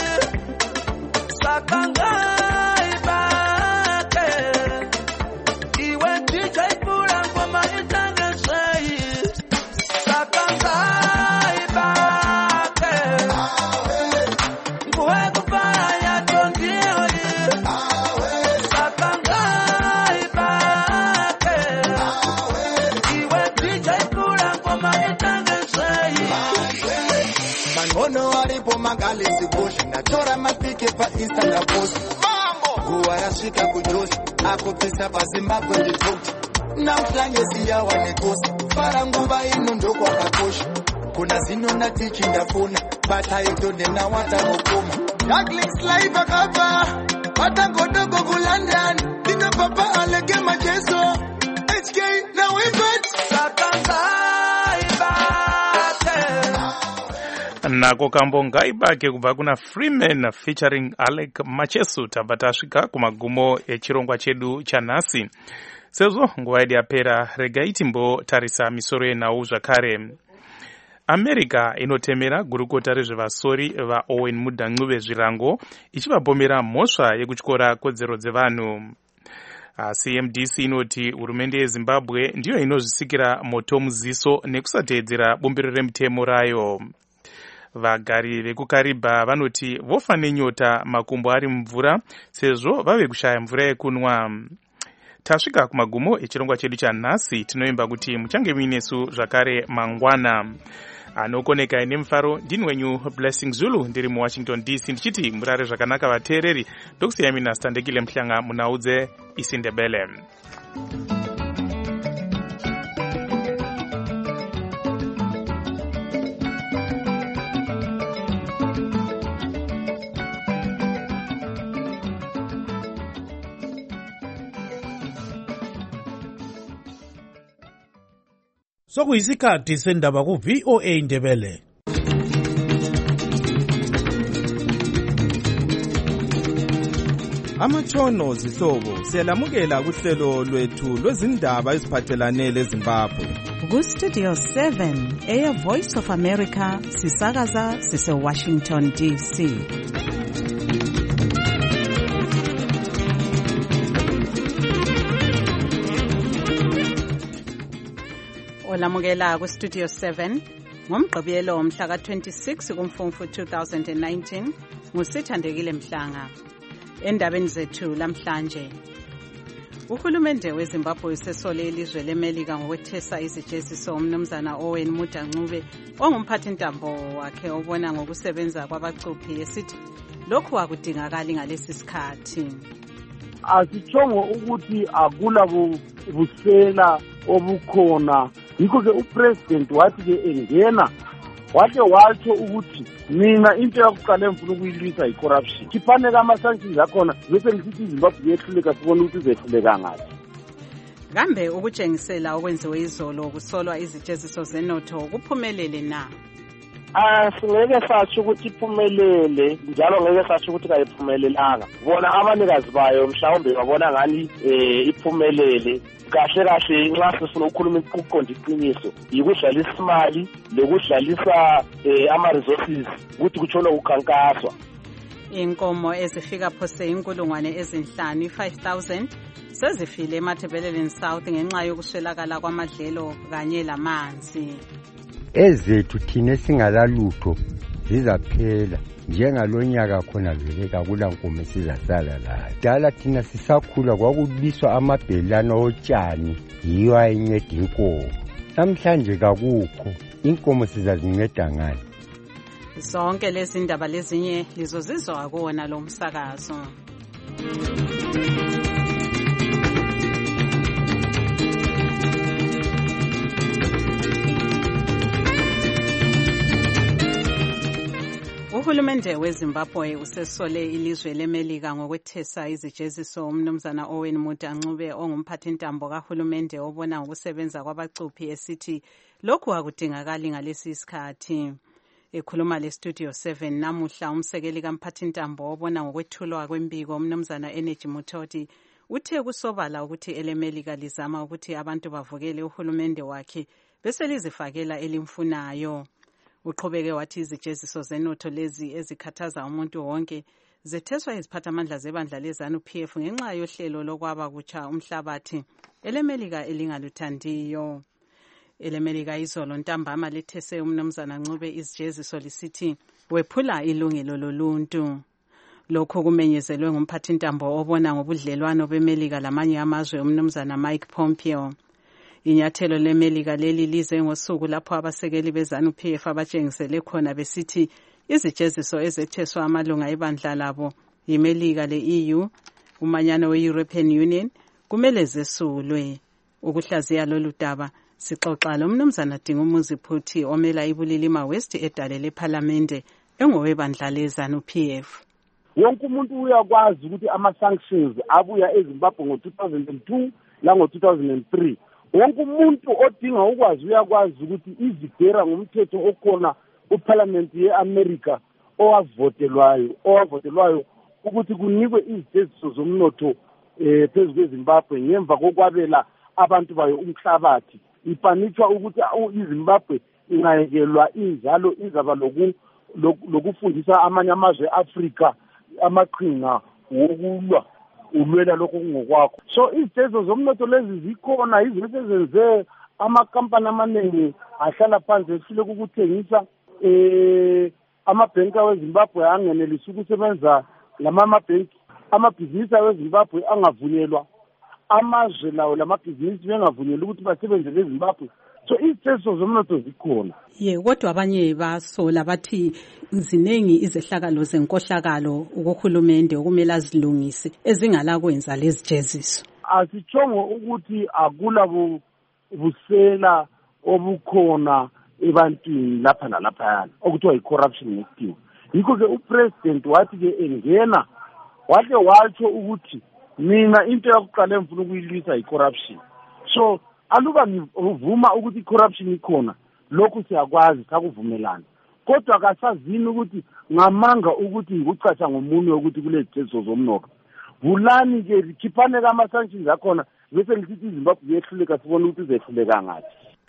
Sakangai bake Iwe ticha ipura kwa majitange sei Sakangai bake Nguwe kupaya ya tondiyo Sakangai bake Iwe ticha ipura kwa majitange sei Mangono walipo magalisi bushi Nachora mapike pa insta na post Mambo Guwa rashika kujoshi Ako pesa pa Zimbabwe jitoti Na mflange siya wanekosi Para nguva inu ndoko wakakoshi Kuna zino na tichi ndafuna Bata ito nena wata mokoma Douglas live akapa Wata ngodogo kulandan Dina papa alege majeso H K na wibet Sakanga nako kambongai bake kubva kuna Freeman featuring Alec Machesu. Tabva tasvika kumagumo echirongwa chedu chanhasi. Sezvo nguva yedu yapera, regai timbotarisa misoro yenhau zvakare. America inotemera gurukota rezvevasori vaOwen Mudang'uve zvirango ichivabomera mhosva yekutyora kodzero dzevanhu. C M D C inoti hurumende yeZimbabwe ndiyo inozvisikira moto muziso nekusateedzera bumbiro remutemo rayo. Vagari vekuKariba vanoti vofa nenyota makumbo ari mumvura sezvo vave kushaya mvura yekunwa. Tasvika kumagumo echirongwa chedu chanhasi, tinoimba kuti muchange muinesu zvakare mangwana. Anokoneka ine mufaro ndini wenyu Blessing Zulu ndiri muWashington D C ndichiti murare zvakanaka vateereri. Ndokusiya mina Standekile Mhlanga munaudze isindebele. sokuyisikhathi sendaba ku-V O A Ndebele. Amatshono zihlobo siyalamukela kuhlelo lwethu lwezindaba eziphathelane leZimbabwe. Ku-Studio seven, Air Voice of America, sisakaza sise-Washington D C. Olamukela ku-Studio seven, ngomgqibelo womhla ka-twenty-six kuMfumfu two thousand nineteen, nguSithandekile Mhlanga. Endabeni zethu lamhlanje, uhulumende weZimbabwe usesole ilizwe leMelika ngokwethesa izijeziso umnumzana Owen Mudda Ncube ongumphathintambo wakhe obona ngokusebenza kwabacuphi esithi lokhu akudingakali ngalesi sikhathi. Asitshongo ukuthi akula busela obukhona, yikho-ke upresident wathi-ke engena wahle watsho ukuthi mina into yakuqala emfuna ukuyilwisa yi-corruption. Kiphaneke ama-sanctions akhona bese ngisithi iZimbabwe yehluleka sibone ukuthi izehluleka ngathi. Kambe ukutshengisela okwenziwe izolo kusolwa izijeziso zenotho kuphumelele na? Asingeke satsho ukuthi iphumelele njalo ngeke satsho ukuthi kayiphumelelanga. Bona abanikazi bayo mhlawumbe babona ngani iphumelele. Kahle kahle nxa sifuna ukukhuluma ukuqonda iqiniso yikudlalisa imali lokudlalisa ama-resources ukuthi kutshona ukukhankaswa. Inkomo ezifika phose inkulungwane ezinhlanu five thousand sezifile eMatabeleland South ngenxa yokuswelakala kwamadlelo kanye lamanzi. Ezethu thina singalalutho zizaphela njengalonyaka khona vele kakula nkomo sizasala layo. Dala thina sisakhula kwakubiswa amabhelana otshani yiyo ayinceda inkomo. Namhlanje kakukho, inkomo sizazinceda ngani? Zonke lezi ndaba lezinye lizozizwa kuwona lo msakazo. Uhulumende weZimbabwe usesole ilizwe leMelika ngokwethesa izijeziso umnumzana Owen Mudda Ncube ongumphathintambo kahulumende obona ngokusebenza kwabacuphi esithi lokhu akudingakali ngalesi sikhathi. Ekhuluma leStudio seven namuhla umsekeli kamphathintambo obona ngokwethulwa kwembiko umnumzana Energy Mutoti uthe kusobala ukuthi eleMelika lizama ukuthi abantu bavukele uhulumende wakhe bese lizifakela elimfunayo. Uqhubeke wathi izijeziso zenotho lezi ezikhathaza umuntu wonke zetheswa iziphathamandla zebandla leZANU P F ngenxa yohlelo lokwaba kutsha umhlabathi eleMelika elingaluthandiyo. EleMelika izolo ntambama lethese umnumzana Ncube izijeziso lisithi wephula ilungelo loluntu. Lokho kumenyezelwe ngumphathintambo obona ngobudlelwano beMelika lamanye amazwe umnumzana Mike Pompeo. Inyathelo leMelika leli lize ngosuku lapho abasekeli beZANU P F abatshengisele khona besithi izijeziso ezetheswa amalunga ebandla labo yiMelika le-E U, umanyano we-European Union, kumele zesulwe. Ukuhlaziya lolu daba sixoxa lomnumzana Dingumuzi Phuthi omela iBulilima West edale lePhalamende engowebandla leZANU P F. Wonke umuntu uyakwazi ukuthi ama-sanctions abuya eZimbabwe ngo-two thousand two lango-two thousand three. Wonke umuntu odinga ukwazi uyakwazi ukuthi izigera ngumthetho okhona uParliament ye-America owavotelwayo owavotelwayo ukuthi kunikwe izijeziso zomnotho eh phezu kweZimbabwe ngemva kokwabela abantu bayo umhlabathi. Ipanitshwa ukuthi iZimbabwe ingayekelwa injalo izaba loku lokufundisa amanye amazwe eAfrika amaqhinga wokulwa ulwela lokho kungokwakho. So izijeziso zomnotho lezi zikhona izinto ezenze amakampani amaningi ahlala phansi efile ukuthengisa eh amabhenki weZimbabwe angenelisa ukusebenza lama mabhenki amabhizinisi weZimbabwe angavunyelwa amazwe lawo lamabhizinisi bengavunyelwa ukuthi basebenze leZimbabwe. So izijeziso zomnotho zikhona. Ye kodwa abanye basola bathi ziningi izehlakalo zenkohlakalo ukuhulumende okumele azilungise ezingala kwenza lezi jeziso. Asitshongo ukuthi akula busela obukhona ebantwini lapha nalapha okuthiwa yi-corruption ngesikimu. Yikho-ke upresident wathi-ke engena wahle watsho ukuthi mina into yakuqala emfuna ukuyilwisa yi-corruption. So aluba ngivuma ukuthi i-corruption ikhona lokhu siyakwazi sakuvumelana kodwa kasazini ukuthi ngamanga ukuthi ngikucatsha ngomunye ukuthi kule zijeziso zomnotho vulani ke khiphane kama-sanctions akhona bese ngisithi iZimbabwe iyehluleka sibone ukuthi izehluleka ngathi.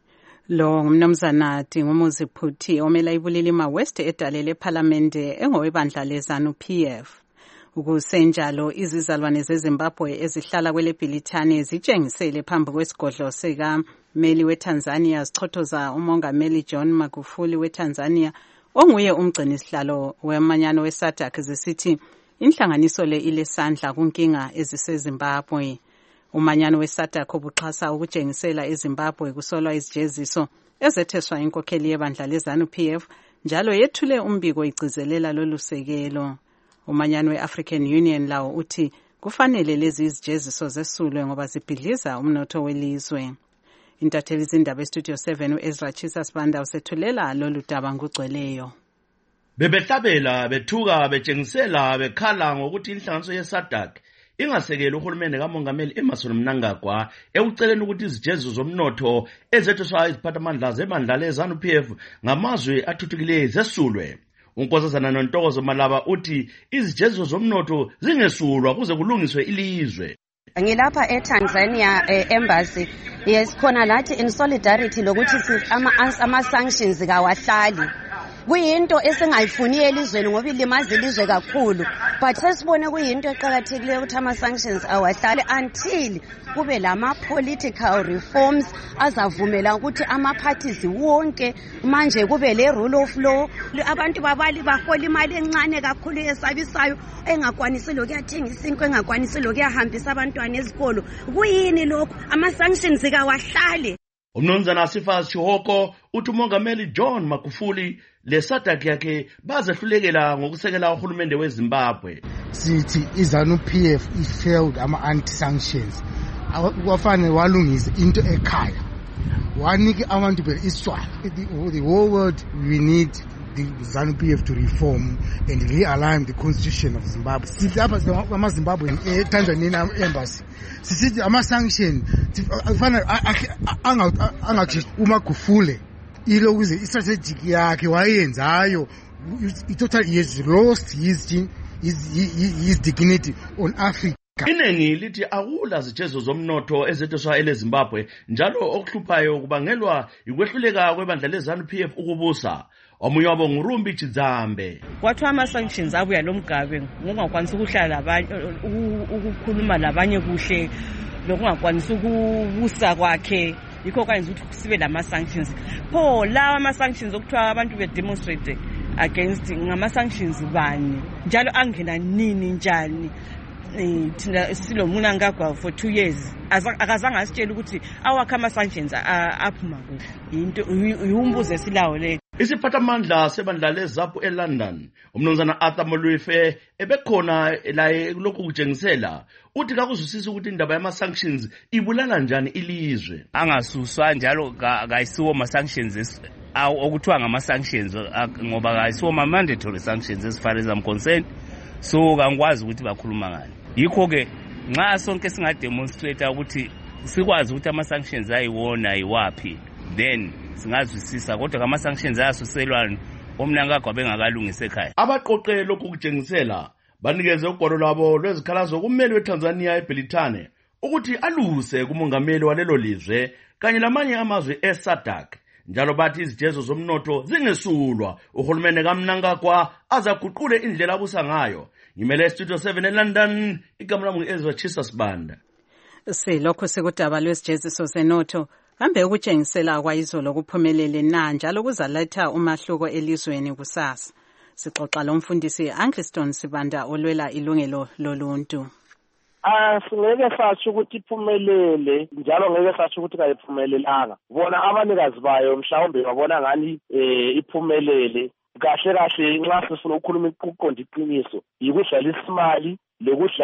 Lo ngumnumzana Dingumuzi Phuthi omela iBulilima West edalele eParliamente engowebandla leZANU P F. Ukusenjalo izizalwane zeZimbabwe ezihlala kwele Bhilithane zitshengisele phambi kwesigodlo sika Meli weTanzania zichothoza umongameli John Magufuli weTanzania onguye umgcini sihlalo wemanyano weSADC zisithi inhlanganiso le ilesandla kunkinga eziseZimbabwe. Umanyano weSADC obuxhasa ukutshengisela eZimbabwe kusolwa izijeziso ezetheswa inkokheli yebandla leZANU P F njalo yethule umbiko igcizelela lolu sekelo. Umanyano we-African Union lawo uthi kufanele lezi izijeziso zesulwe ngoba zibhidliza umnotho welizwe. Intatheli zindaba eStudio seven uEzra Chisa Sibanda usethulela lolu daba ngugcweleyo. Bebehlabela bethuka betshengisela bekhala ngokuthi inhlanganiso yeSADC ingasekela uhulumende kamongameli Emmerson Mnangagwa ekuceleni ukuthi izijeziso zomnotho ezetheswa iziphathamandla zebandla leZANU P F ngamazwe athuthukileyo zesulwe. Unkosazana Nontokozo Malaba uthi izijeziso zomnotho zingesulwa kuze kulungiswe ilizwe. Ngilapha eTanzania embassy yesikhona lathi in solidarity lokuthi ama ama sanctions kawahlali. Kuyinto esingayifuniye elizweni ngoba ilimaza ilizwe kakhulu but sesibone kuyinto eqhakathekileyo ukuthi ama sanctions awahlale until kube lama political reforms azavumela ukuthi ama parties wonke manje kube le rule of law abantu babali bahola imali encane kakhulu esabisayo engakwanisi lokuyathenga inkwe engakwanisi lokuyahambisa abantwana ezikolo kuyini lokho ama sanctions kawahlale. Umnumzana Sifas Chihoko uthi umongameli John Magufuli leSADC yakhe bazehlulekela ngokusekela uhulumende weZimbabwe. Sithi iZANU P F i-failed ama anti-sanctions. Kwafane walungisa into ekhaya. Wanike abantu beliswala. The whole world we need the ZANU P F to reform and realign the constitution of Zimbabwe. Sithi lapha ama-Zimbabwe e-Tanzania embassy. Sithi ama-sanction kufanele angathi uMagufuli ilokuze i-strategic yakhe wayenzayo i-total has lost his, his, his dignity on Africa. Iningi lithi akula zijeziso zomnotho ezetheswa eleZimbabwe njalo okuhluphayo kubangelwa ukwehluleka kwebandla leZANU P F ukubusa. Omunye wabo nguRumbi Chidzambe. Kwathiwa ama-sanctions abuya lomgabe ngokungakwanisa ukuhlala labanye ukukhuluma labanye kuhle lokungakwanisa ukubusa kwakhe yikho kwenza ukuthi sibe lama-sanctions. Pho lawa ama-sanctions okuthiwa abantu be-demonstrate against ngama-sanctions bani njalo angena nini njani thina silo Mnangagwa for two years akazange asitshela ukuthi awakha ama-sanctions aphuma kuhle yinto uyumbuzo esilawo le. Isiphathamandla sebandla leZAPU eLondon umnumzana Arthur Molwefe ebekhona la lokhu kutshengisela uthi kakuzwisisa ukuthi indaba yama-sanctions ibulala njani ilizwe. Angasuswa njalo kayisiwo ma-sanctions okuthiwa ngama-sanctions ngoba kayisiwo ma-mandatory sanctions as far as I'm concerned, so kangikwazi ukuthi bakhuluma ngani. Yikho-ke nxa sonke singademonstrate ukuthi sikwazi ukuthi ama-sanctions ayiwona yiwaphi then singazwisisa kodwa kama sanctions ayasuselwa omnangagwa bengakalungise ekhaya. Abaqoqe lokhu kutshengisela banikeze ugwalo lwabo lwezikhalazo kummeli weTanzania eBhilithane ukuthi aluse kumongameli walelo lizwe kanye lamanye amazwe eSADC njalo bathi izijezo zomnotho zingesulwa uhulumende kaMnangagwa azaguqule indlela abusa ngayo. Ngimele Studio seven eLondon, igama lami ngu-Ezra Chisa Sibanda. Silokho sekudaba lwezijeziso zenotho kambe ukutshengisela kwayizolo kuphumelele na njalo kuzaletha umahluko elizweni kusasa. Sixoxa lo mfundisi Ankliston Sibanda olwela ilungelo loluntu. Ah singeke sathi ukuthi iphumelele njalo ngeke sathi ukuthi kayiphumelelanga. Bona abanikazi bayo mhlawumbe babona ngani eh iphumelele kahle kahle nxa sifuna ukukhuluma ukuqonda iqiniso yikudlalisa imali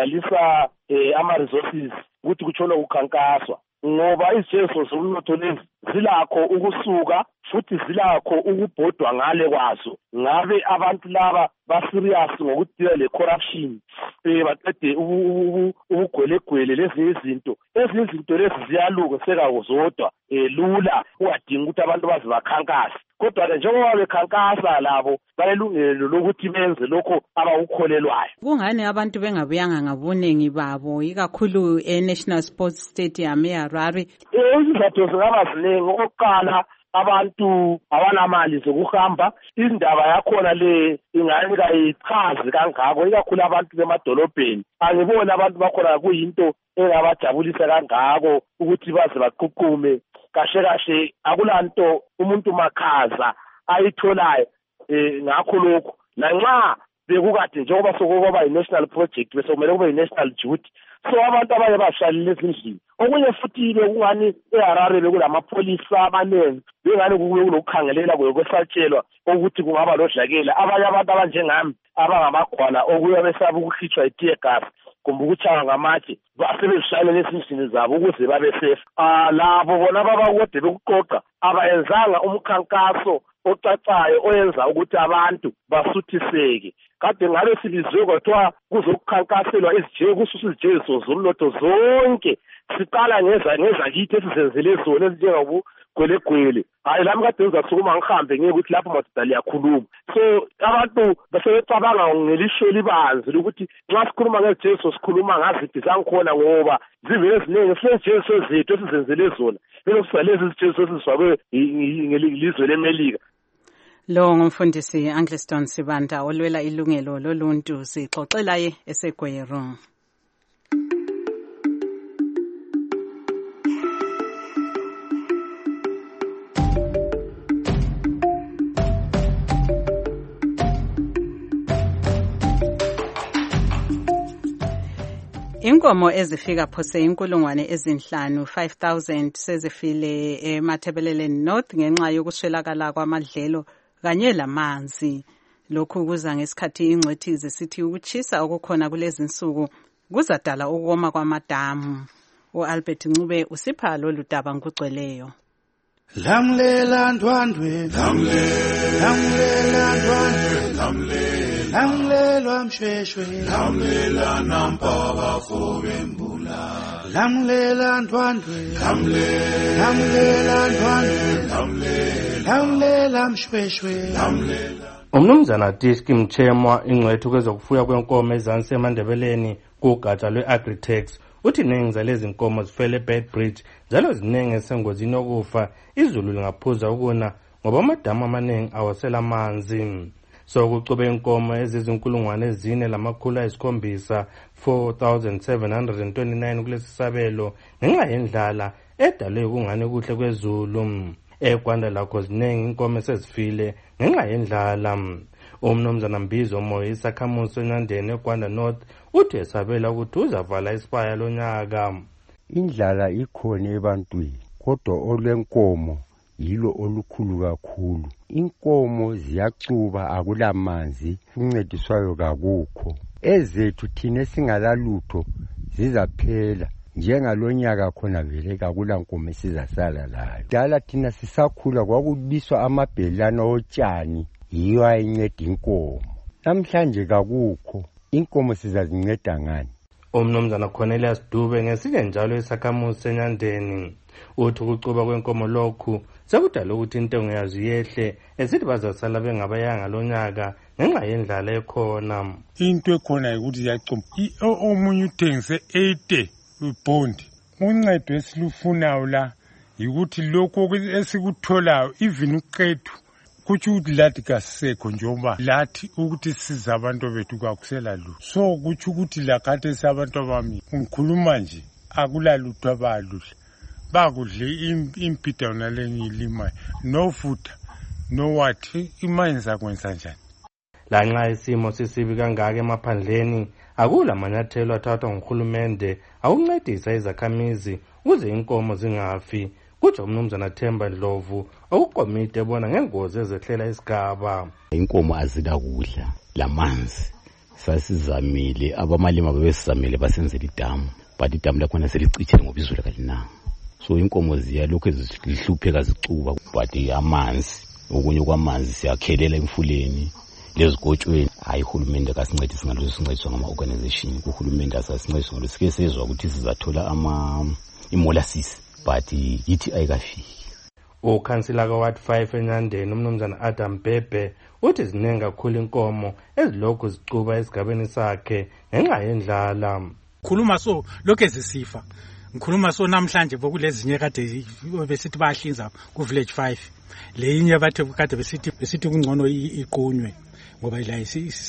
lokudlalisa eh ama resources ukuthi kutshona ukukhankaswa ngoba izijeziso zomnotho lezi zilakho ukusuka futhi zilakho ukubhodwa ngale kwazo. Ngabe abantu laba baserious ngokudila le corruption eh baqede ubugwelegwele lezi izinto ezinye izinto lezi ziyaluka sekawo zodwa eh lula uwadinga ukuthi abantu bazi bakhankasa. Kodwa ke njengoba bekhankasa labo bayelungelo lokuthi benze lokho abakukholelwayo. Kungani abantu bengabuyanga ngabuningi babo ikakhulu e-National Sports Stadium eHarare? Eh izizathu zingaba ziningi. Oqala abantu abanamali zokuhamba, indaba yakhona le ingani kayichazi kangako ikakhulu abantu bemadolobheni. Angibona abantu bakhona kuyinto engabajabulisa kangako ukuthi baze baququme kahle kahle akulanto umuntu makhaza ayitholayo eh ngakho lokho lanxa bekukade njengoba sokuba i-national project bese kumele kube i-national duty. So abantu abanye bashalile ezindlini okunye futhi bekungani eHarare bekulamapolisa abanengi bengani kulokukhangelela kwesatshelwa ukuthi kungaba lodlakela abanye abantu abanjengami abangamagwala okuya besaba ukukhitshwa i-tear gas kumbe ukuchaya ngamatshe basebenzisana ezindlini zabo ukuze babe safe. Ah labo bona babakode bekuqoqa abayenzanga umkhankaso ocacayo oyenza ukuthi abantu basuthiseke. Kade ngabe silizwe kwathiwa kuzokukhankaselwa izije kususa izijezo zomnotho zonke siqala ngeza ngeza kithi esizenzele zona ezinjengabu gwelegwele. Hayi lami kade ngizasukuma ngihambe ngeke ukuthi lapho madoda liyakhuluma. So abantu basebecabanga ngelisho libanzi ukuthi nxa sikhuluma ngezijezo sikhuluma ngazithi zangikhona ngoba zivele eziningi sinezijezo zethu esizenzele zona bese kusalezi izijezo esizifakwe ngelizwe leMelika. Lo ngumfundisi Angliston Sibanda olwela ilungelo loluntu sixoxela ye eseGweru. Inkomo ezifika phose inkulungwane ezinhlanu five thousand sezifile eMathebeleleni North ngenxa yokuswelakala kwamadlelo kanye lamanzi. Lokhu kuza ngesikhathi ingcwethi zisithi ukuchisa okukhona kulezi insuku kuzadala ukoma kwamadamu. uAlbert Ncube usipha lolu daba ngugcweleyo. Lamlela ndwandwe lamlela ndwandwe lamlela lamlela mshweshwe lamlela nampaba fobembula lamlela ndwandwe lamlela ndwandwe lamlela lamlela mshweshwe lamlela. Umnumzana Diski Mchemwa ingcwethu kwezokufuya kwenkomo ezansi eMandebeleni kugatsha lwe-Agritex uthi iningi zalezi nkomo zifele Bedbridge njalo ziningi esengozini yokufa izulu lingaphuza ukuna ngoba amadamu amaningi awasela amanzi. So kucube inkomo ezizinkulungwane ezine lamakhulu ayisikhombisa four thousand seven hundred twenty-nine kulesi sabelo ngenxa yendlala edalwe kungani kuhle kwezulu. eGwanda lakho ziningi inkomo esezifile ngenxa yendlala. Umnumzana Mbizo Moyo isakhamuzi eNyandeni eGwanda North uthi esabela ukuthi uzavala isipaya lonyaka. Indlala ikhona ebantwini kodwa olwenkomo yilo olukhulu kakhulu. Inkomo ziyacuba akulamanzi uncediswayo kakukho. Ezethu thina singalalutho zizaphela njengalonyaka khona vele kakula nkomo sizasala layo. Dala thina sisakhula kwakubiswa amabhelana otshani yiyo ayinceda inkomo. Namhlanje kakukho inkomo sizazinceda ngani? Umnumzana Cornelius Dube ngesike njalo isakhamuzi seNyandeni uthi ukucuba kwenkomo lokhu sekudala ukuthi intengo yazo yehle esithi bazasala bengabayanga lonyaka ngenxa yendlala ekhona. Into ekhona ukuthi yacuma omunye uthengise eighty bond uncedo esilufunayo la yikuthi lokho esikutholayo even uqethu kuthi ukuthi lathi kasekho njengoba lathi ukuthi siza abantu bethu kwakusela lutho. So kuthi ukuthi la kade sabantu abami ngikhuluma nje akulalutho abaludla bakudle impida nalenye ilima no futha no wathi imanje zakwenza njani. Lanxa isimo sisibi kangaka emaphandleni akula manyathelo athathwa nguhulumende awuncedisa izakhamizi ukuze inkomo zingafi. Kuthi umnumzana Themba Ndlovu okukomite ebona ngengozi ezehlela isigaba. Inkomo azida kudla lamanzi sasizamile abamalima babesizamile basenzela idamu but idamu lakhona selicitshile ngoba izulu kalinanga. so inkomo ziyalokhu zihlupheka zicuba but amanzi okunye kwamanzi siyakhelela emfuleni lezigotshweni hayi uhulumende akasincedise ngalo sincediswa ngama organization uhulumende asasincedise ngalo sike sezwa ukuthi sizathola ama imolasisi but yithi ayikafiki. Ukhansila ka-Ward five eNyandeni umnumzana Adam Bhebhe uthi ziningi kakhulu inkomo ezilokhu zicuba esigabeni sakhe ngenxa yendlala. Khuluma so lokhu ezisifa ngikhuluma so namhlanje bokulezinye kade besithi bayahlinza ku village five leyinye bathe kade besithi besithi kungcono iqunywe ngoba la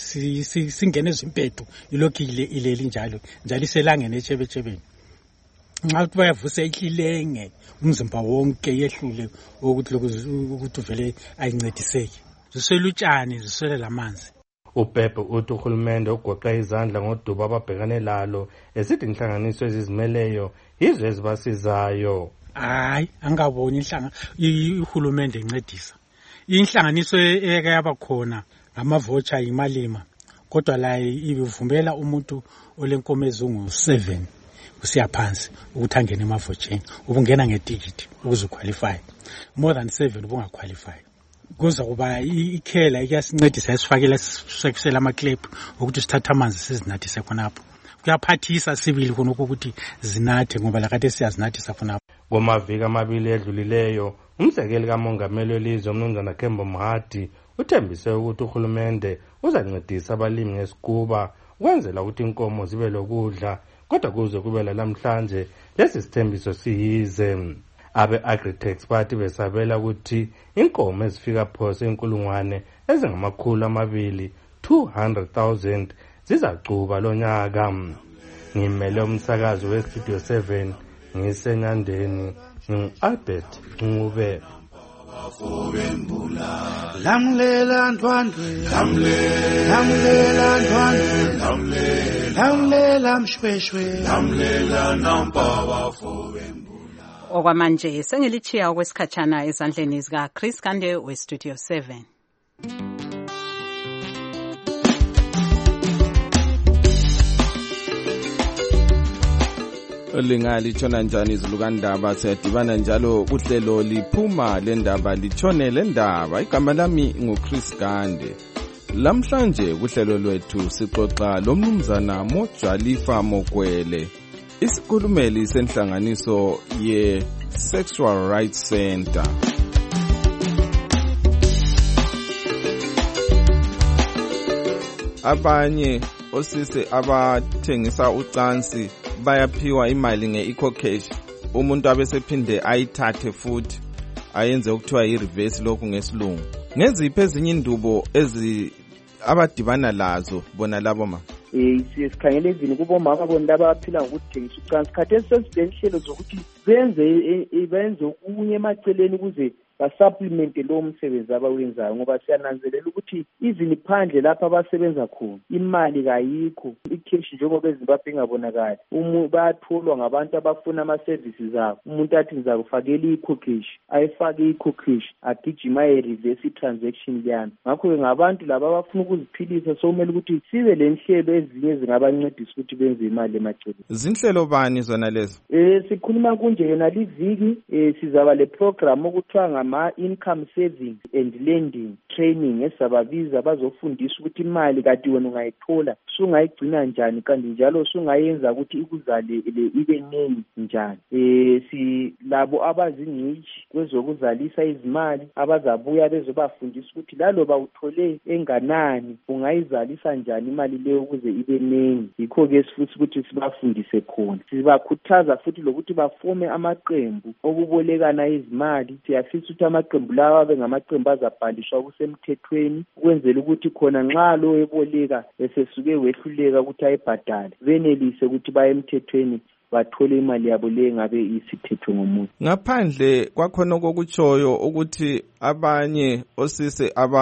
singene ezimpedu ilokhu ileli njalo njalo iselangene echebechebeni nxa kuthi bayavusa ihlilenge umzimba wonke yehlule ukuthi ukuthi uvele ayincediseke ziselutshani zisele lamanzi. uBhebhe uthi uhulumende ugoqa izandla ngoduba ababhekane lalo esithi inhlanganiso ezizimeleyo yizo ezibasizayo. Hayi angaboni inhlanga ihulumende incedisa inhlanganiso eke yabakhona ngamavocha imalima kodwa la ivumela umuntu olenkomo ezungu seven kusiya phansi ukuthi angene emavotsheni ubungena ngetikiti ukuze uqualify more than seven ubungaqualify kuza kuba ikhela iyasincedisa esifakela sekusela ama clip ukuthi sithatha amanzi sizinathise khonapho kuyaphathisa sibili khona ukuthi zinathe ngoba la kade siyazinathisa khonapho. Ngomaviki amabili edlulileyo umsekeli kamongameli welizwe umnumzana Kembo Mohadi uthembise ukuthi uhulumende uzancedisa abalimi ngesikuba ukwenzela ukuthi inkomo zibe lokudla kodwa kuze kube lamhlanje lesi sithembiso siyize. Abe Agritex bathi besabela ukuthi inkomo ezifika phose inkulungwane ezingamakhulu amabili two hundred thousand zizacuba lonyaka. Ngimele umsakazo westudio seven ngisenyandeni ngu-Albert Ncube. Lamlela ntwandwe lamlela ntwandwe lamlela mshweshwe lamlela nampaba fowembula. Okwamanje sengilichiya okwesikhatshana ezandleni zika Chris Kande westudio seven. Lingali chona njani izulukandaba siyadibana njalo kuhlelo liphuma lendaba lichone lendaba igama lami nguChris Kande. Lamhlanje kuhlelo lwethu sixoxa lomnumzana Mojalifa Mokwele isikhulumeli senhlanganiso ye Sexual Rights Center. Abanye osise abathengisa ucansi bayaphiwa imali nge-eco-cash umuntu abesephinde ayithathe futhi ayenze ukuthiwa yi-reverse lokhu ngesilungu. Ngeziphi ezinye indubo ezi abadibana lazo bona labo ma? Eh sikhangele izini kubomama bona abaphila ngokuthengisa ucansi khathesi sezihlelo zokuthi benze benze okunye emaceleni ukuze basupplemente lo msebenzi abawenzayo ngoba siyananzelela ukuthi izini phandle lapha abasebenza khona imali kayikho ikheshi njengoba eZimbabwe ingabonakala umuntu bayatholwa ngabantu abafuna ama services abo umuntu athi ngizakufakela i-cocash ayifake i-cocash agijima e-reverse transaction yana ngakho ke ngabantu laba abafuna ukuziphilisa so kumele ukuthi sibe lenhlelo ezinye zingabancedisa ukuthi benze imali emaceleni. Zinhlelo bani zona lezo? Eh sikhuluma kunje yena liviki eh sizaba le program okuthiwa ma income savings and lending training esababiza bazofundisa ukuthi imali kade wena ungayithola sungayigcina njani kanti njalo sungayenza ukuthi ikuzale ibe nengi njani. Eh si labo abazingcishi kwezokuzalisa izimali abazabuya bezobafundisa ukuthi laloba uthole enganani ungayizalisa njani imali leyo ukuze ibe nengi. Yikho ke sifuthi ukuthi sibafundise khona sibakhuthaza futhi lokuthi bafome amaqembu okubolekana izimali siyafisa ukuthi amaqembu lawa abe ngamaqembu azabhalishwa kusemthethweni ukwenzela ukuthi khona nxa lo eboleka esesuke wehluleka ukuthi ayibhadale benelise ukuthi baye emthethweni bathole imali yabo le ngabe isithethwe ngomuntu. Ngaphandle kwakhona kokutshoyo ukuthi abanye osise aba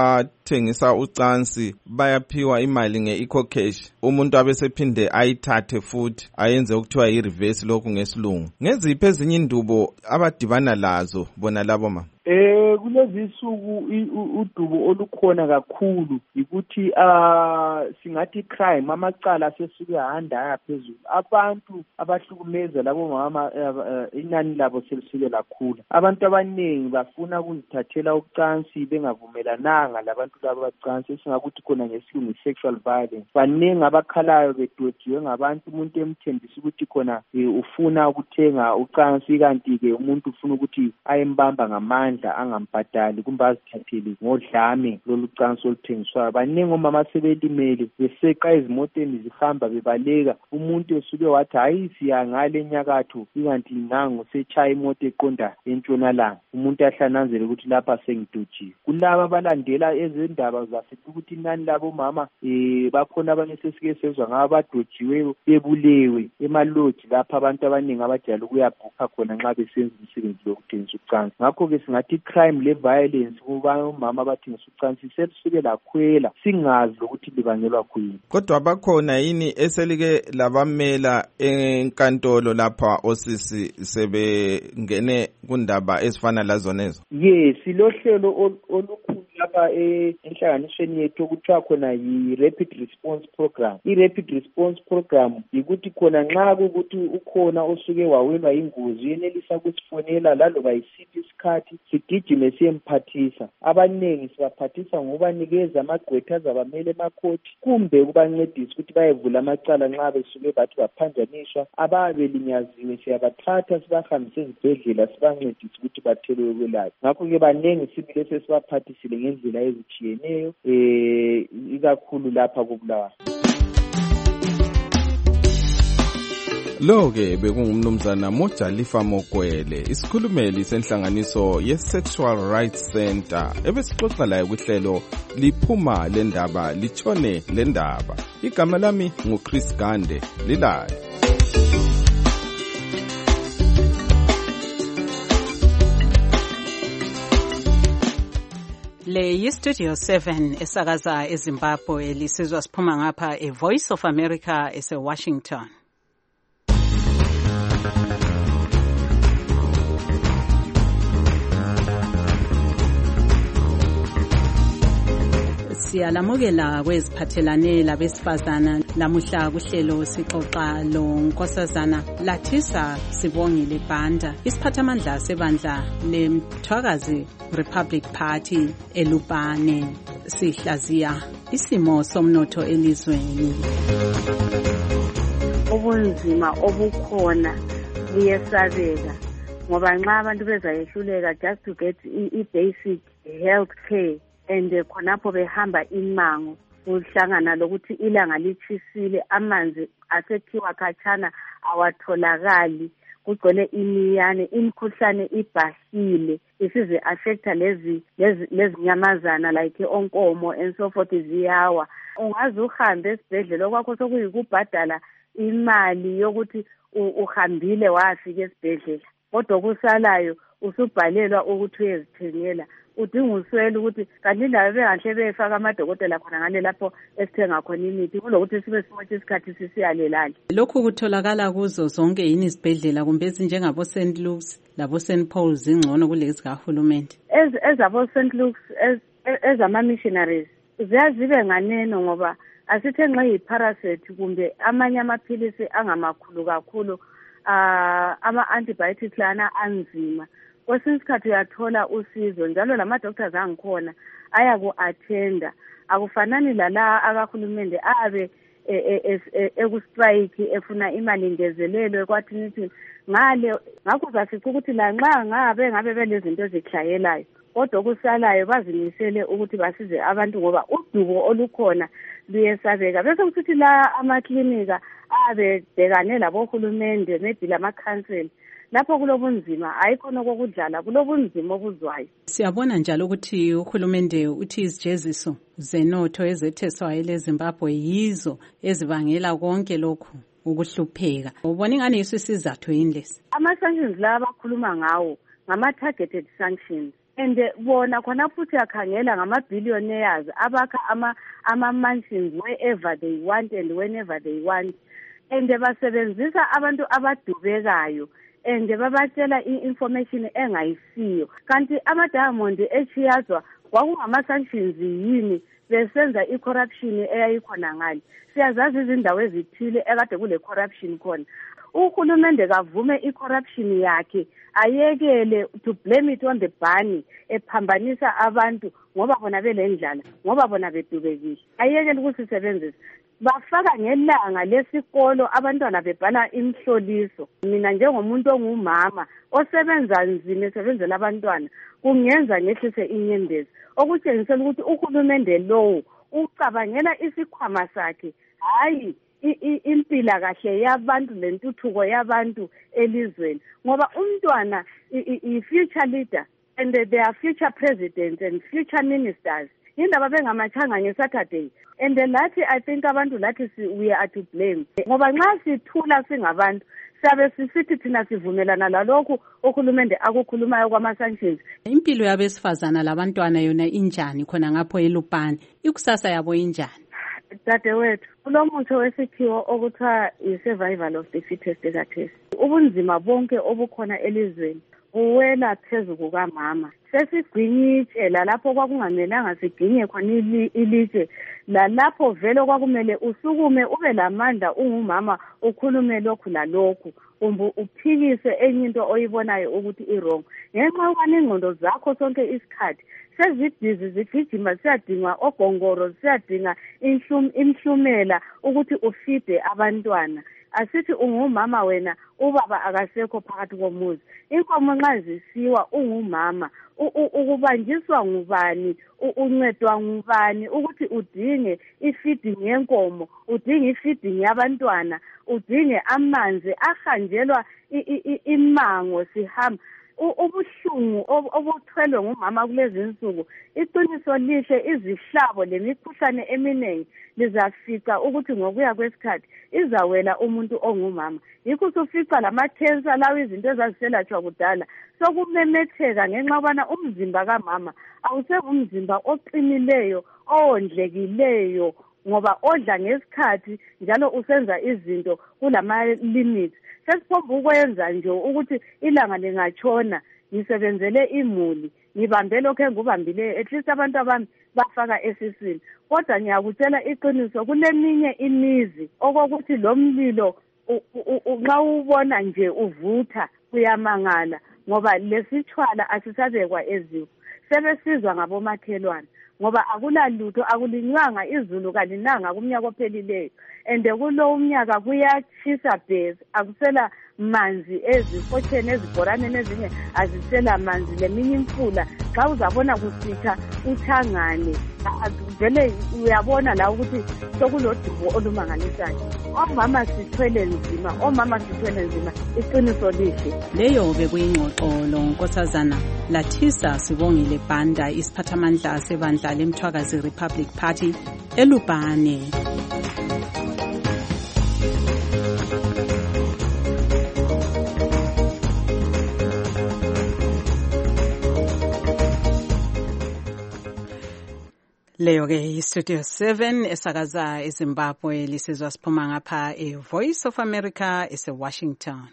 abathengisa ucansi bayaphiwa imali nge-ecocash, umuntu abesephinde ayithathe futhi ayenze ukuthiwa yi-reverse lokhu ngesilungu. Ngeziphi ezinye indubo abadibana lazo bona labo mama? Eh kulezi insuku udubo olukhona kakhulu ukuthi ah singathi crime amacala sesuke ahanda phezulu. Abantu abahlukumeza labo mama inani labo selisuke lakhulu. Abantu abaningi bafuna ukuzithathela ucansi bengavumelananga labantu labo bacansi singakuthi khona ngesilungu sexual violence. Baningi abakhalayo bedodiwe ngabantu umuntu emthembisa ukuthi khona ufuna ukuthenga ucansi kanti ke umuntu ufuna ukuthi ayembamba ngamandla angambhadali kumbe azithathele ngodlame lolu cansi oluthengiswayo. Baningi omama sebelimele beseqa ezimoteni zihamba bebaleka umuntu esuke wathi hayi siya ngale nyakatho ikanti nangu sechaya imoto eqonda entshonalanga umuntu ahlananzele ukuthi lapha sengidujiwe. Kulaba abalandela ezindaba zasethi ukuthi inani labo mama eh bakhona abanye sesike sezwa ngaba badojiwe bebulewe emalodge lapha abantu abaningi abajala ukuyabhukha khona nxa besenza umsebenzi wokuthengisa ucansi. Ngakho ke singathi crime le violence kuba omama abathengisa ucansi sesuke lakhwela singazi ukuthi libangelwa kuyini. Kodwa bakhona yini eselike labamela enkantolo lapha osisi sebengene kundaba ezifana lazonezo? Yes, silohlelo olukhulu lapha enhlanganisweni yethu okuthiwa khona yi-rapid response program. I-rapid response program yikuthi khona nxa kukuthi ukhona osuke wawelwa ingozi yenelisa ukusifonela laloba yisiphi isikhathi sigijime siyemphathisa. Abaningi sibaphathisa ngokubanikeza amagqwetha azabamele emakhoti kumbe ukubancedisa ukuthi bayevula amacala nxa besuke bathi baphanjaniswa ababelinyaziwe siyabathatha sibahambise ezibhedlela sibancedise ukuthi bathelwe ukwelatshwa. Ngakho-ke baningi sibile sesibaphathisile ngendlela ezitshiyeneyo eh ikakhulu lapha kuBulawayo. Lo-ke bekungumnumzana Mojalifa Mokwele, isikhulumeli senhlanganiso ye-Sexual Rights Center ebesixoxa laye kuhlelo liphuma lendaba litshone lendaba. Igama lami nguChris Gande, lilale. Le yi-Studio seven esakaza eZimbabwe lisizwa siphuma ngapha e-Voice of America ese-Washington. Siyalamukela kweziphathelane labesifazana lamuhla kuhlelo sixoxa lo nkosazana Lathisa Sibongile Banda, isiphathamandla sebandla leMthwakazi Republic Party eLupane. Sihlaziya isimo somnotho elizweni. Ubunzima obukhona buyesabeka ngoba nxa abantu bezayehluleka just to get i-basic health care and khonapho behamba imango uhlangana lokuthi ilanga lichisile amanzi asekhiwa khatshana awatholakali kugcwele imiyane imkhuhlane ibhahile isize affecta lezi lezi nyamazana like onkomo and so forth ziyawa. Ungaze uhambe esibhedlela okwakho sokuyikubhadala imali yokuthi uhambile wafika esibhedlela kodwa kusalayo usubhalelwa ukuthi uyezithengela. Udinga uswele ukuthi kanti labo bengahle befaka amadokotela khona ngale lapho esithenga khona imithi kulokuthi sibe simotsha isikhathi sisiyalelale. Lokhu kutholakala kuzo zonke yini izibhedlela kumbe ezinjengabo Saint Luke's labo Saint Paul's ingcono kulezi kahulumende? Ezabo Saint Luke's ezama-missionaries ziyazibe nganeno ngoba asithe nxa yi-parasite kumbe amanye amaphilisi angamakhulu kakhulu ama-antibiotics lana anzima. Kwesinye isikhathi uyathola usizo njalo lama-doctors angikhona ayaku-attenda. Akufanani lala akahulumende abe ekustrike efuna imali ngezelelo kwathi nithi ngale ngakho zafica ukuthi la nxa ngabe ngabe belezinto ezihlayelayo kodwa kusalayo bazimisele ukuthi basize abantu ngoba udubo olukhona luyesabeka. Bese kusithi la amaklinika abebhekane labohulumende maybe lama-council lapho kulobunzima ayikhona kokudlala kulobunzima obuzwayo. Siyabona njalo ukuthi uhulumende uthi izijeziso zenotho ezetheswayo leZimbabwe yizo ezibangela konke lokhu ukuhlupheka. Ubona ingane yiso isizathu yini lesi? Ama-sanctions la abakhuluma ngawo ngama-targeted sanctions and bona khona futhi yakhangela ngama-billionaires abakha ama-mansions wherever they want and whenever they want, and basebenzisa abantu abadubekayo and babatshela i-information engayisiyo. Kanti ama-diamond echiyazwa kwakungama-sanctions yini besenza i-corruption eyayikhona ngani. Siyazazi izindawo ezithile ekade kule corruption khona. Uhulumende kavume i-corruption yakhe ayekele to blame it on the bunny ephambanisa abantu ngoba bona belendlala ngoba bona bedubekile. Ayekele ukusisebenzisa. Bafaka ngelanga lesikolo abantwana bebhala imhloliso. Mina njengomuntu ongumama osebenza nzima esebenzela abantwana kungenza ngehlise inyembezi okutshengisela ukuthi uhulumende lowo ucabangela isikhwama sakhe hayi impila kahle yabantu lentuthuko yabantu elizweni ngoba umntwana i-future leader and they are future presidents and future ministers indaba bengamachanga ngeSaturday and lathi I think abantu lathi we are to blame ngoba nxa sithula singabantu sabe sisithi thina sivumelana lalokhu uhulumende akukhulumayo kwama-sanctions. Impilo yabesifazana labantwana yona injani khona ngapho eLupane, ikusasa yabo injani? Dadewethu, kulomuthi wesikhiwo okuthiwa i-survival of the fittest khathesi. Ubunzima bonke obukhona elizweni buwela phezu kukamama. Sesigwinyitshe lalapho kwakungamelanga siginye khona ilitshe, lalapho vele kwakumele usukume ube lamandla ungumama ukhulume lokhu lalokhu kumbe uphikise enye into oyibonayo ukuthi i-wrong. Ngenxa yokubana ingqondo zakho sonke isikhathi sezibhizi zigijima siyadinga ogongoro siyadinga imhlumela ukuthi ufide abantwana. Asithi ungumama wena ubaba akasekho phakathi komuzi. Inkomo nxa zisiwa ungumama ukubanjiswa ngubani uncedwa ngubani ukuthi udinge ifeeding yenkomo udinge ifeeding yabantwana udinge amanzi ahanjelwa imango sihamba ubuhlungu obuthwelwe ngumama kulezi insuku. Iqiniso lihle izihlabo lemikhuhlane eminingi lizafica ukuthi ngokuya kwesikhathi izawela umuntu ongumama. Yikho usufica lama-cancer lawo izinto ezaziselatshwa kudala sokumemetheka ngenxa yokubana umzimba kamama awusengumzimba oqinileyo owondlekileyo ngoba odla ngesikhathi njalo usenza izinto kulama-limits. Sesiphomba ukwenza nje ukuthi ilanga lingatshona ngisebenzele imuli ngibambe lokho engubambileyo at least abantu abami bafaka esiswini. Kodwa ngiyakutshela iqiniso kuleminye imizi okokuthi lo mlilo nxa ubona nje uvutha kuyamangala ngoba lesitshwala asisabekwa eziko. Sebesizwa ngabomakhelwane ngoba akulalutho akulinywanga izulu kalinanga kumnyaka ophelileyo and kulo umnyaka kuyatshisa bhezi akusela manzi ezifotsheni ezibhoraneni ezinye azisela manzi leminye imfula xa uzabona kusitha uthangane vele uyabona la ukuthi sokulodubo olumangalisayo. Omama sithwele nzima omama sithwele nzima iqiniso lihle. Leyo bekuyingxoxo lo Nkosazana Lathisa Sibongile Banda isiphathamandla sebandla lemthwakazi Republic Party eLupane. Leyo ke Studio seven esakaza eZimbabwe lisizwa siphuma ngapha eVoice of America ese Washington.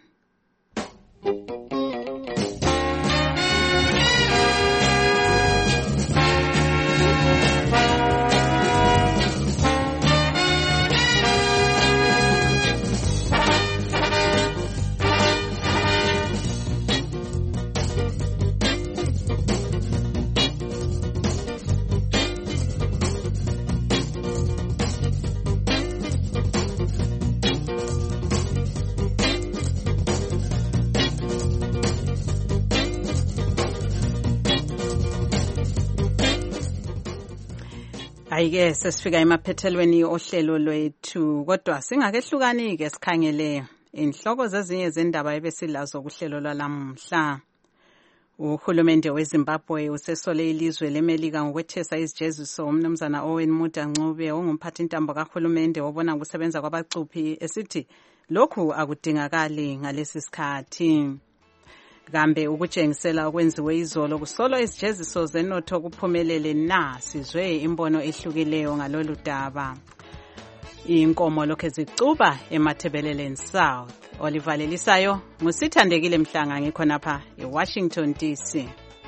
Ayike sesifika emaphethelweni ohlelo lwethu kodwa singakehlukani ke sikhangele inhloko zezinye zendaba ebesilazo kuhlelo lwalamhla. Uhulumende weZimbabwe usesole ilizwe leMelika ngokwethesa izijeziso umnumzana Owen Mudha Ncube ongumphathi intambo kahulumende obona ukusebenza kwabacuphi esithi lokhu akudingakali ngalesi sikhathi. kambe ukutshengisela okwenziwe izolo kusolwa izijeziso zenotho kuphumelele na, sizwe imbono ehlukileyo ngalolu daba. Inkomo lokhe zicuba eMathebeleleni South. Olivalelisayo ngusithandekile Mhlanga ngikhonapha eWashington D C.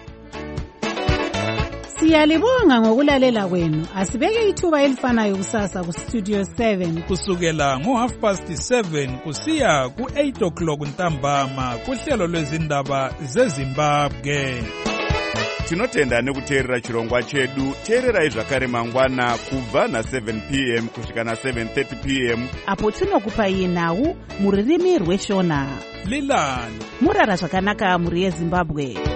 Siyalibonga ngokulalela kwenu. Asibeke ithuba elifanayo kusasa ku Studio seven kusukela ngo half past seven kusiya ku eight o'clock ntambama kuhlelo lwezindaba zeZimbabwe. Tinotenda nekuteerera chirongwa chedu. Teererai zvakare mangwana kubva na seven p m kusvika na seven thirty p m apo tinokupai nhau muririmi rweshona. Lilani murara zvakanaka muri yeZimbabwe.